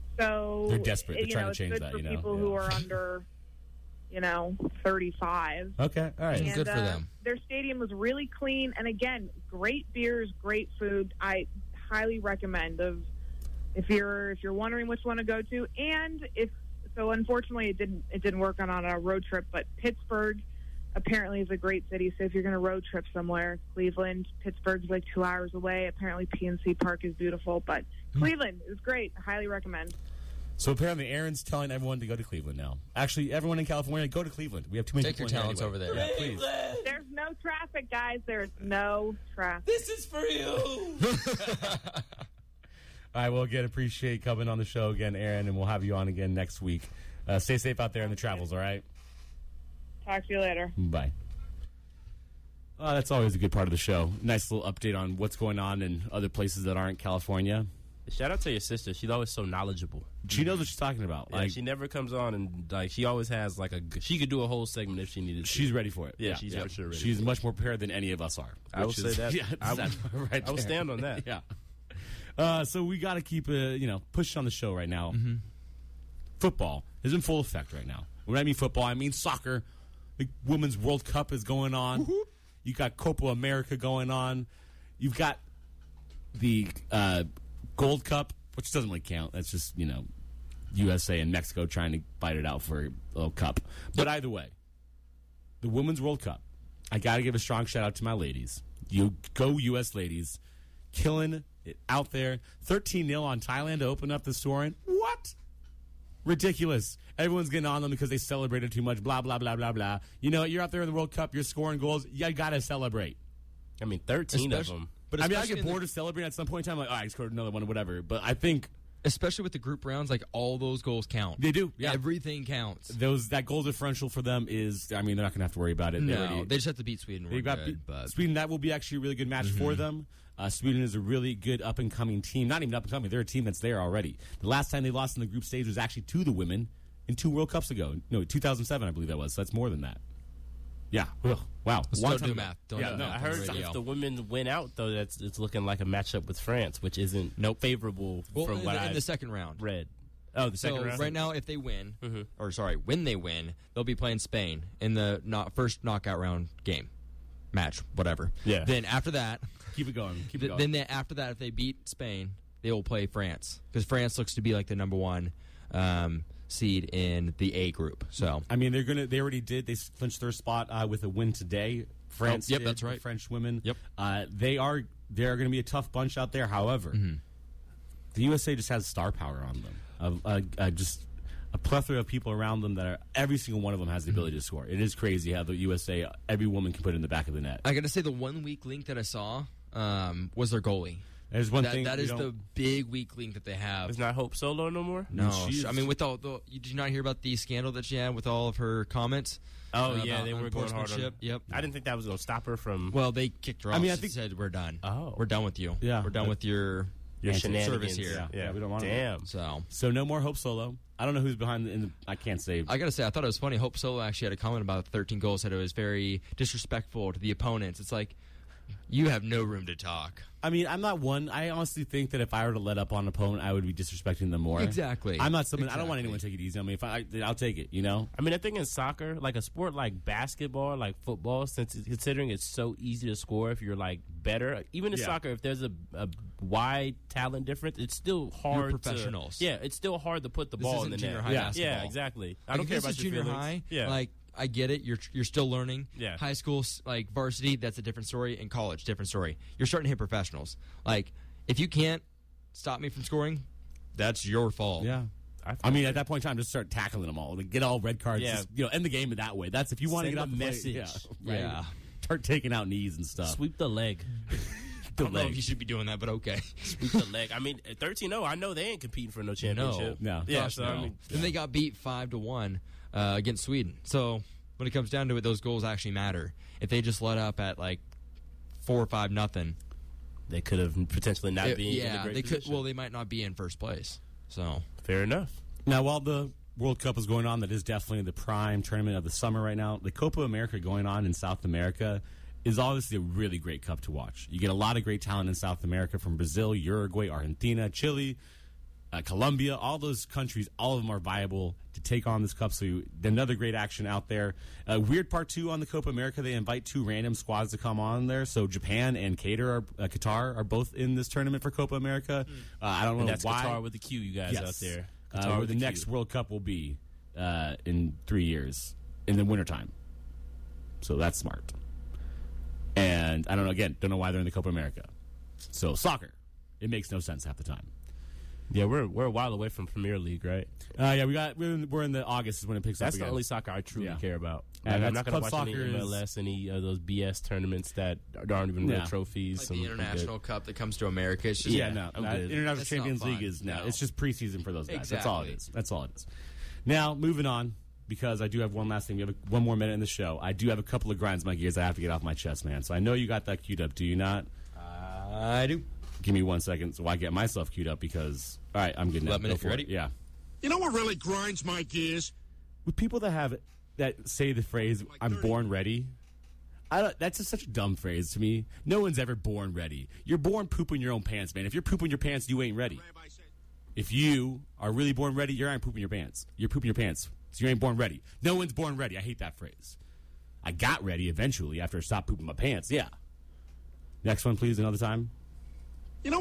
So They're desperate. They're you trying know, to change it's good that, for you know? people Yeah. who are under, you know, thirty-five. okay. All right. And good for uh, them. Their stadium was really clean, and again, great beers, great food. I highly recommend. Of if you're if you're wondering which one to go to, and if so, unfortunately, it didn't it didn't work on on a road trip. But Pittsburgh apparently is a great city. So if you're going to road trip somewhere, Cleveland, Pittsburgh's like two hours away. Apparently, P N C Park is beautiful, but Cleveland is great. I highly recommend. So apparently, Aaron's telling everyone to go to Cleveland now. Actually, everyone in California, go to Cleveland. We have too many Take your people in here talents anyway. over there. Yeah, please. There's no traffic, guys. There's no traffic. This is for you. All right, well, again, appreciate coming on the show again, Aaron, and we'll have you on again next week. Uh, stay safe out there in the travels, all right? Talk to you later. Bye. Uh, that's always a good part of the show. Nice little update on what's going on in other places that aren't California. Shout out to your sister. She's always so knowledgeable. She knows what she's talking about. Yeah, Like, she never comes on and like she always has like a. She could do a whole segment if she needed. to. she's ready for it. Yeah, she's for sure ready She's for it. much more prepared than any of us are. I will which say is- that. Yeah, I that's will- right I will there. stand on that. Yeah. Uh, so we got to keep uh, you know pushing on the show right now. Mm-hmm. Football is in full effect right now. When I mean football, I mean soccer. The Women's World Cup is going on. You got Copa America going on. You've got the uh, Gold Cup, which doesn't really count. That's just you know U S A and Mexico trying to fight it out for a little cup. But either way, the Women's World Cup. I got to give a strong shout out to my ladies. You go U S ladies. Killing it out there. thirteen nil on Thailand to open up the scoring. What? Ridiculous. Everyone's getting on them because they celebrated too much. Blah, blah, blah, blah, blah. You know, you're out there in the World Cup. You're scoring goals. You got to celebrate. I mean, thirteen of Especially- them. But I mean, I especially get in the- bored of celebrating at some point in time. Like, oh, I scored another one or whatever. But I think especially with the group rounds, like all those goals count. they do. Yeah. Everything counts. Those That goal differential for them is, I mean, they're not going to have to worry about it. They No, already- they just have to beat Sweden. They We're got good, beat- but Sweden. That will be actually a really good match for them. Uh, Sweden is a really good up and coming team. Not even up and coming; they're a team that's there already. The last time they lost in the group stage was actually to the women in two World Cups ago. No, two thousand seven, I believe that was. So that's more than that. Yeah. Ugh. Wow. Let's Long don't time do ago. math. Don't yeah, do no, math I on heard the radio. if the women win out, though, that's it's looking like a matchup with France, which isn't Nope. favorable well, from in, what the, in I the second round. read. Oh, the second So round. right now, if they win, Mhm. or sorry, when they win, they'll be playing Spain in the not, first knockout round game, match, whatever. Yeah. Then after that, Keep it going. Keep it th- going. then they, after that, if they beat Spain, they will play France because France looks to be like the number one um, seed in the A group. So I mean, they're gonna. They already did. They clinched their spot uh, with a win today. France. Oh, yep, did, that's right. the French women. Yep. Uh, they are. They're going to be a tough bunch out there. However, Mm-hmm. the U S A just has star power on them. Of uh, uh, just a plethora of people around them that are. Every single one of them has the Mm-hmm. ability to score. It is crazy how the U S A. Every woman can put it in the back of the net. I got to say, the one weak link that I saw um, was their goalie. There's one That, thing that we is don't- the big weak link that they have. It's not Hope Solo no more. No, She's- I mean, with all the, you did you not hear about the scandal that she had with all of her comments? Oh uh, yeah, about they were going hard on. unsportsmanship? Yep. I didn't think that was going to stop her from Well, they kicked her off. I mean, I She think- said we're done. Oh. we're done with you. Yeah. we're done with your your anti- shenanigans service here. Yeah, we don't want it. Damn. So So no more Hope Solo. I don't know who's behind. The, in the, I can't say. I gotta say, I thought it was funny. Hope Solo actually had a comment about thirteen goals. Said it was very disrespectful to the opponents. It's like you have no room to talk. I mean, I'm not one. I honestly think that if I were to let up on an opponent, I would be disrespecting them more. Exactly. I'm not someone. I don't want Exactly. anyone to take it easy on me. If I, I'll take it. You know. I mean, I think in soccer, like a sport like basketball, like football, since it's, considering it's so easy to score if you're like better, even in Yeah. soccer, if there's a, a wide talent difference, it's still hard. You're professionals. To, yeah, it's still hard to put the This ball isn't in the junior net. high yeah, basketball. yeah, exactly. I Like, don't if care this about is your junior feelings. high. Yeah, Like I get it. You're you're still learning. Yeah. High school, s- like varsity, that's a different story. In college, different story. You're starting to hit professionals. Like if you can't stop me from scoring, that's your fault. Yeah. I, I mean, at that point in time, just start tackling them all. Like, get all red cards. Yeah. Just, you know, end the game in that way. That's if you want to Send get off a the play- message. Yeah. right. Yeah. Start taking out knees and stuff. sweep the leg. I don't know if you should be doing that, but okay. Sweep the leg. I mean, thirteen oh, I know they ain't competing for no championship. No. Yeah, Gosh, so no. I mean, Then they got beat five to one uh, against Sweden. So when it comes down to it, those goals actually matter. If they just let up at like four or five nothing, they could have potentially not it- been in a yeah, great they could. position. Well, they might not be in first place. So Fair enough. Now, while the World Cup is going on, that is definitely the prime tournament of the summer right now. The Copa America going on in South America is obviously a really great cup to watch. You get a lot of great talent in South America from Brazil, Uruguay, Argentina, Chile, uh, Colombia. All those countries, all of them are viable to take on this cup. So you, another great action out there. Uh, weird part two on the Copa America, they invite two random squads to come on there. So Japan and Qatar are, uh, Qatar are both in this tournament for Copa America. Uh, I don't know And that's why. Qatar with the Q, you guys Yes. out there. Uh, Qatar where with the Q. next World Cup will be uh, in three years in the wintertime. So that's smart. And I don't know, again, don't know why they're in the Copa America. So soccer, it makes no sense half the time. Yeah, we're we're a while away from Premier League, right? Uh, yeah, we got we're in, we're in the August is when it picks That's up. the again. only soccer I truly Yeah. care about. Yeah, Like, I'm that's not going to club watch any soccer is- M L S, any of those B S tournaments that aren't even real Yeah. trophies. Like I'm- the I'm international cup that comes to America. It's just Yeah, Yeah, no, I'm no, good. International That's Champions not League fun. is no, No. it's just preseason for those guys. That's all it Exactly. is. That's all it is. Now, moving on, because I do have one last thing. We have a, one more minute in the show. I do have a couple of grinds my gears I have to get off my chest, man. So I know you got that queued up. Do you not? I do. Give me one second so I get myself queued up because, all right, I'm good now. Let me know Go if you're for ready. it. Yeah. You know what really grinds my gears? With people that have, that say the phrase, I'm born ready. I don't, that's just such a dumb phrase to me. No one's ever born ready. You're born pooping your own pants, man. If you're pooping your pants, you ain't ready. Rabbi said, If you are really born ready, you aren't pooping your pants. You're pooping your pants. So you ain't born ready. No one's born ready. I hate that phrase. I got ready eventually after I stopped pooping my pants. Yeah. Next one, please, another time.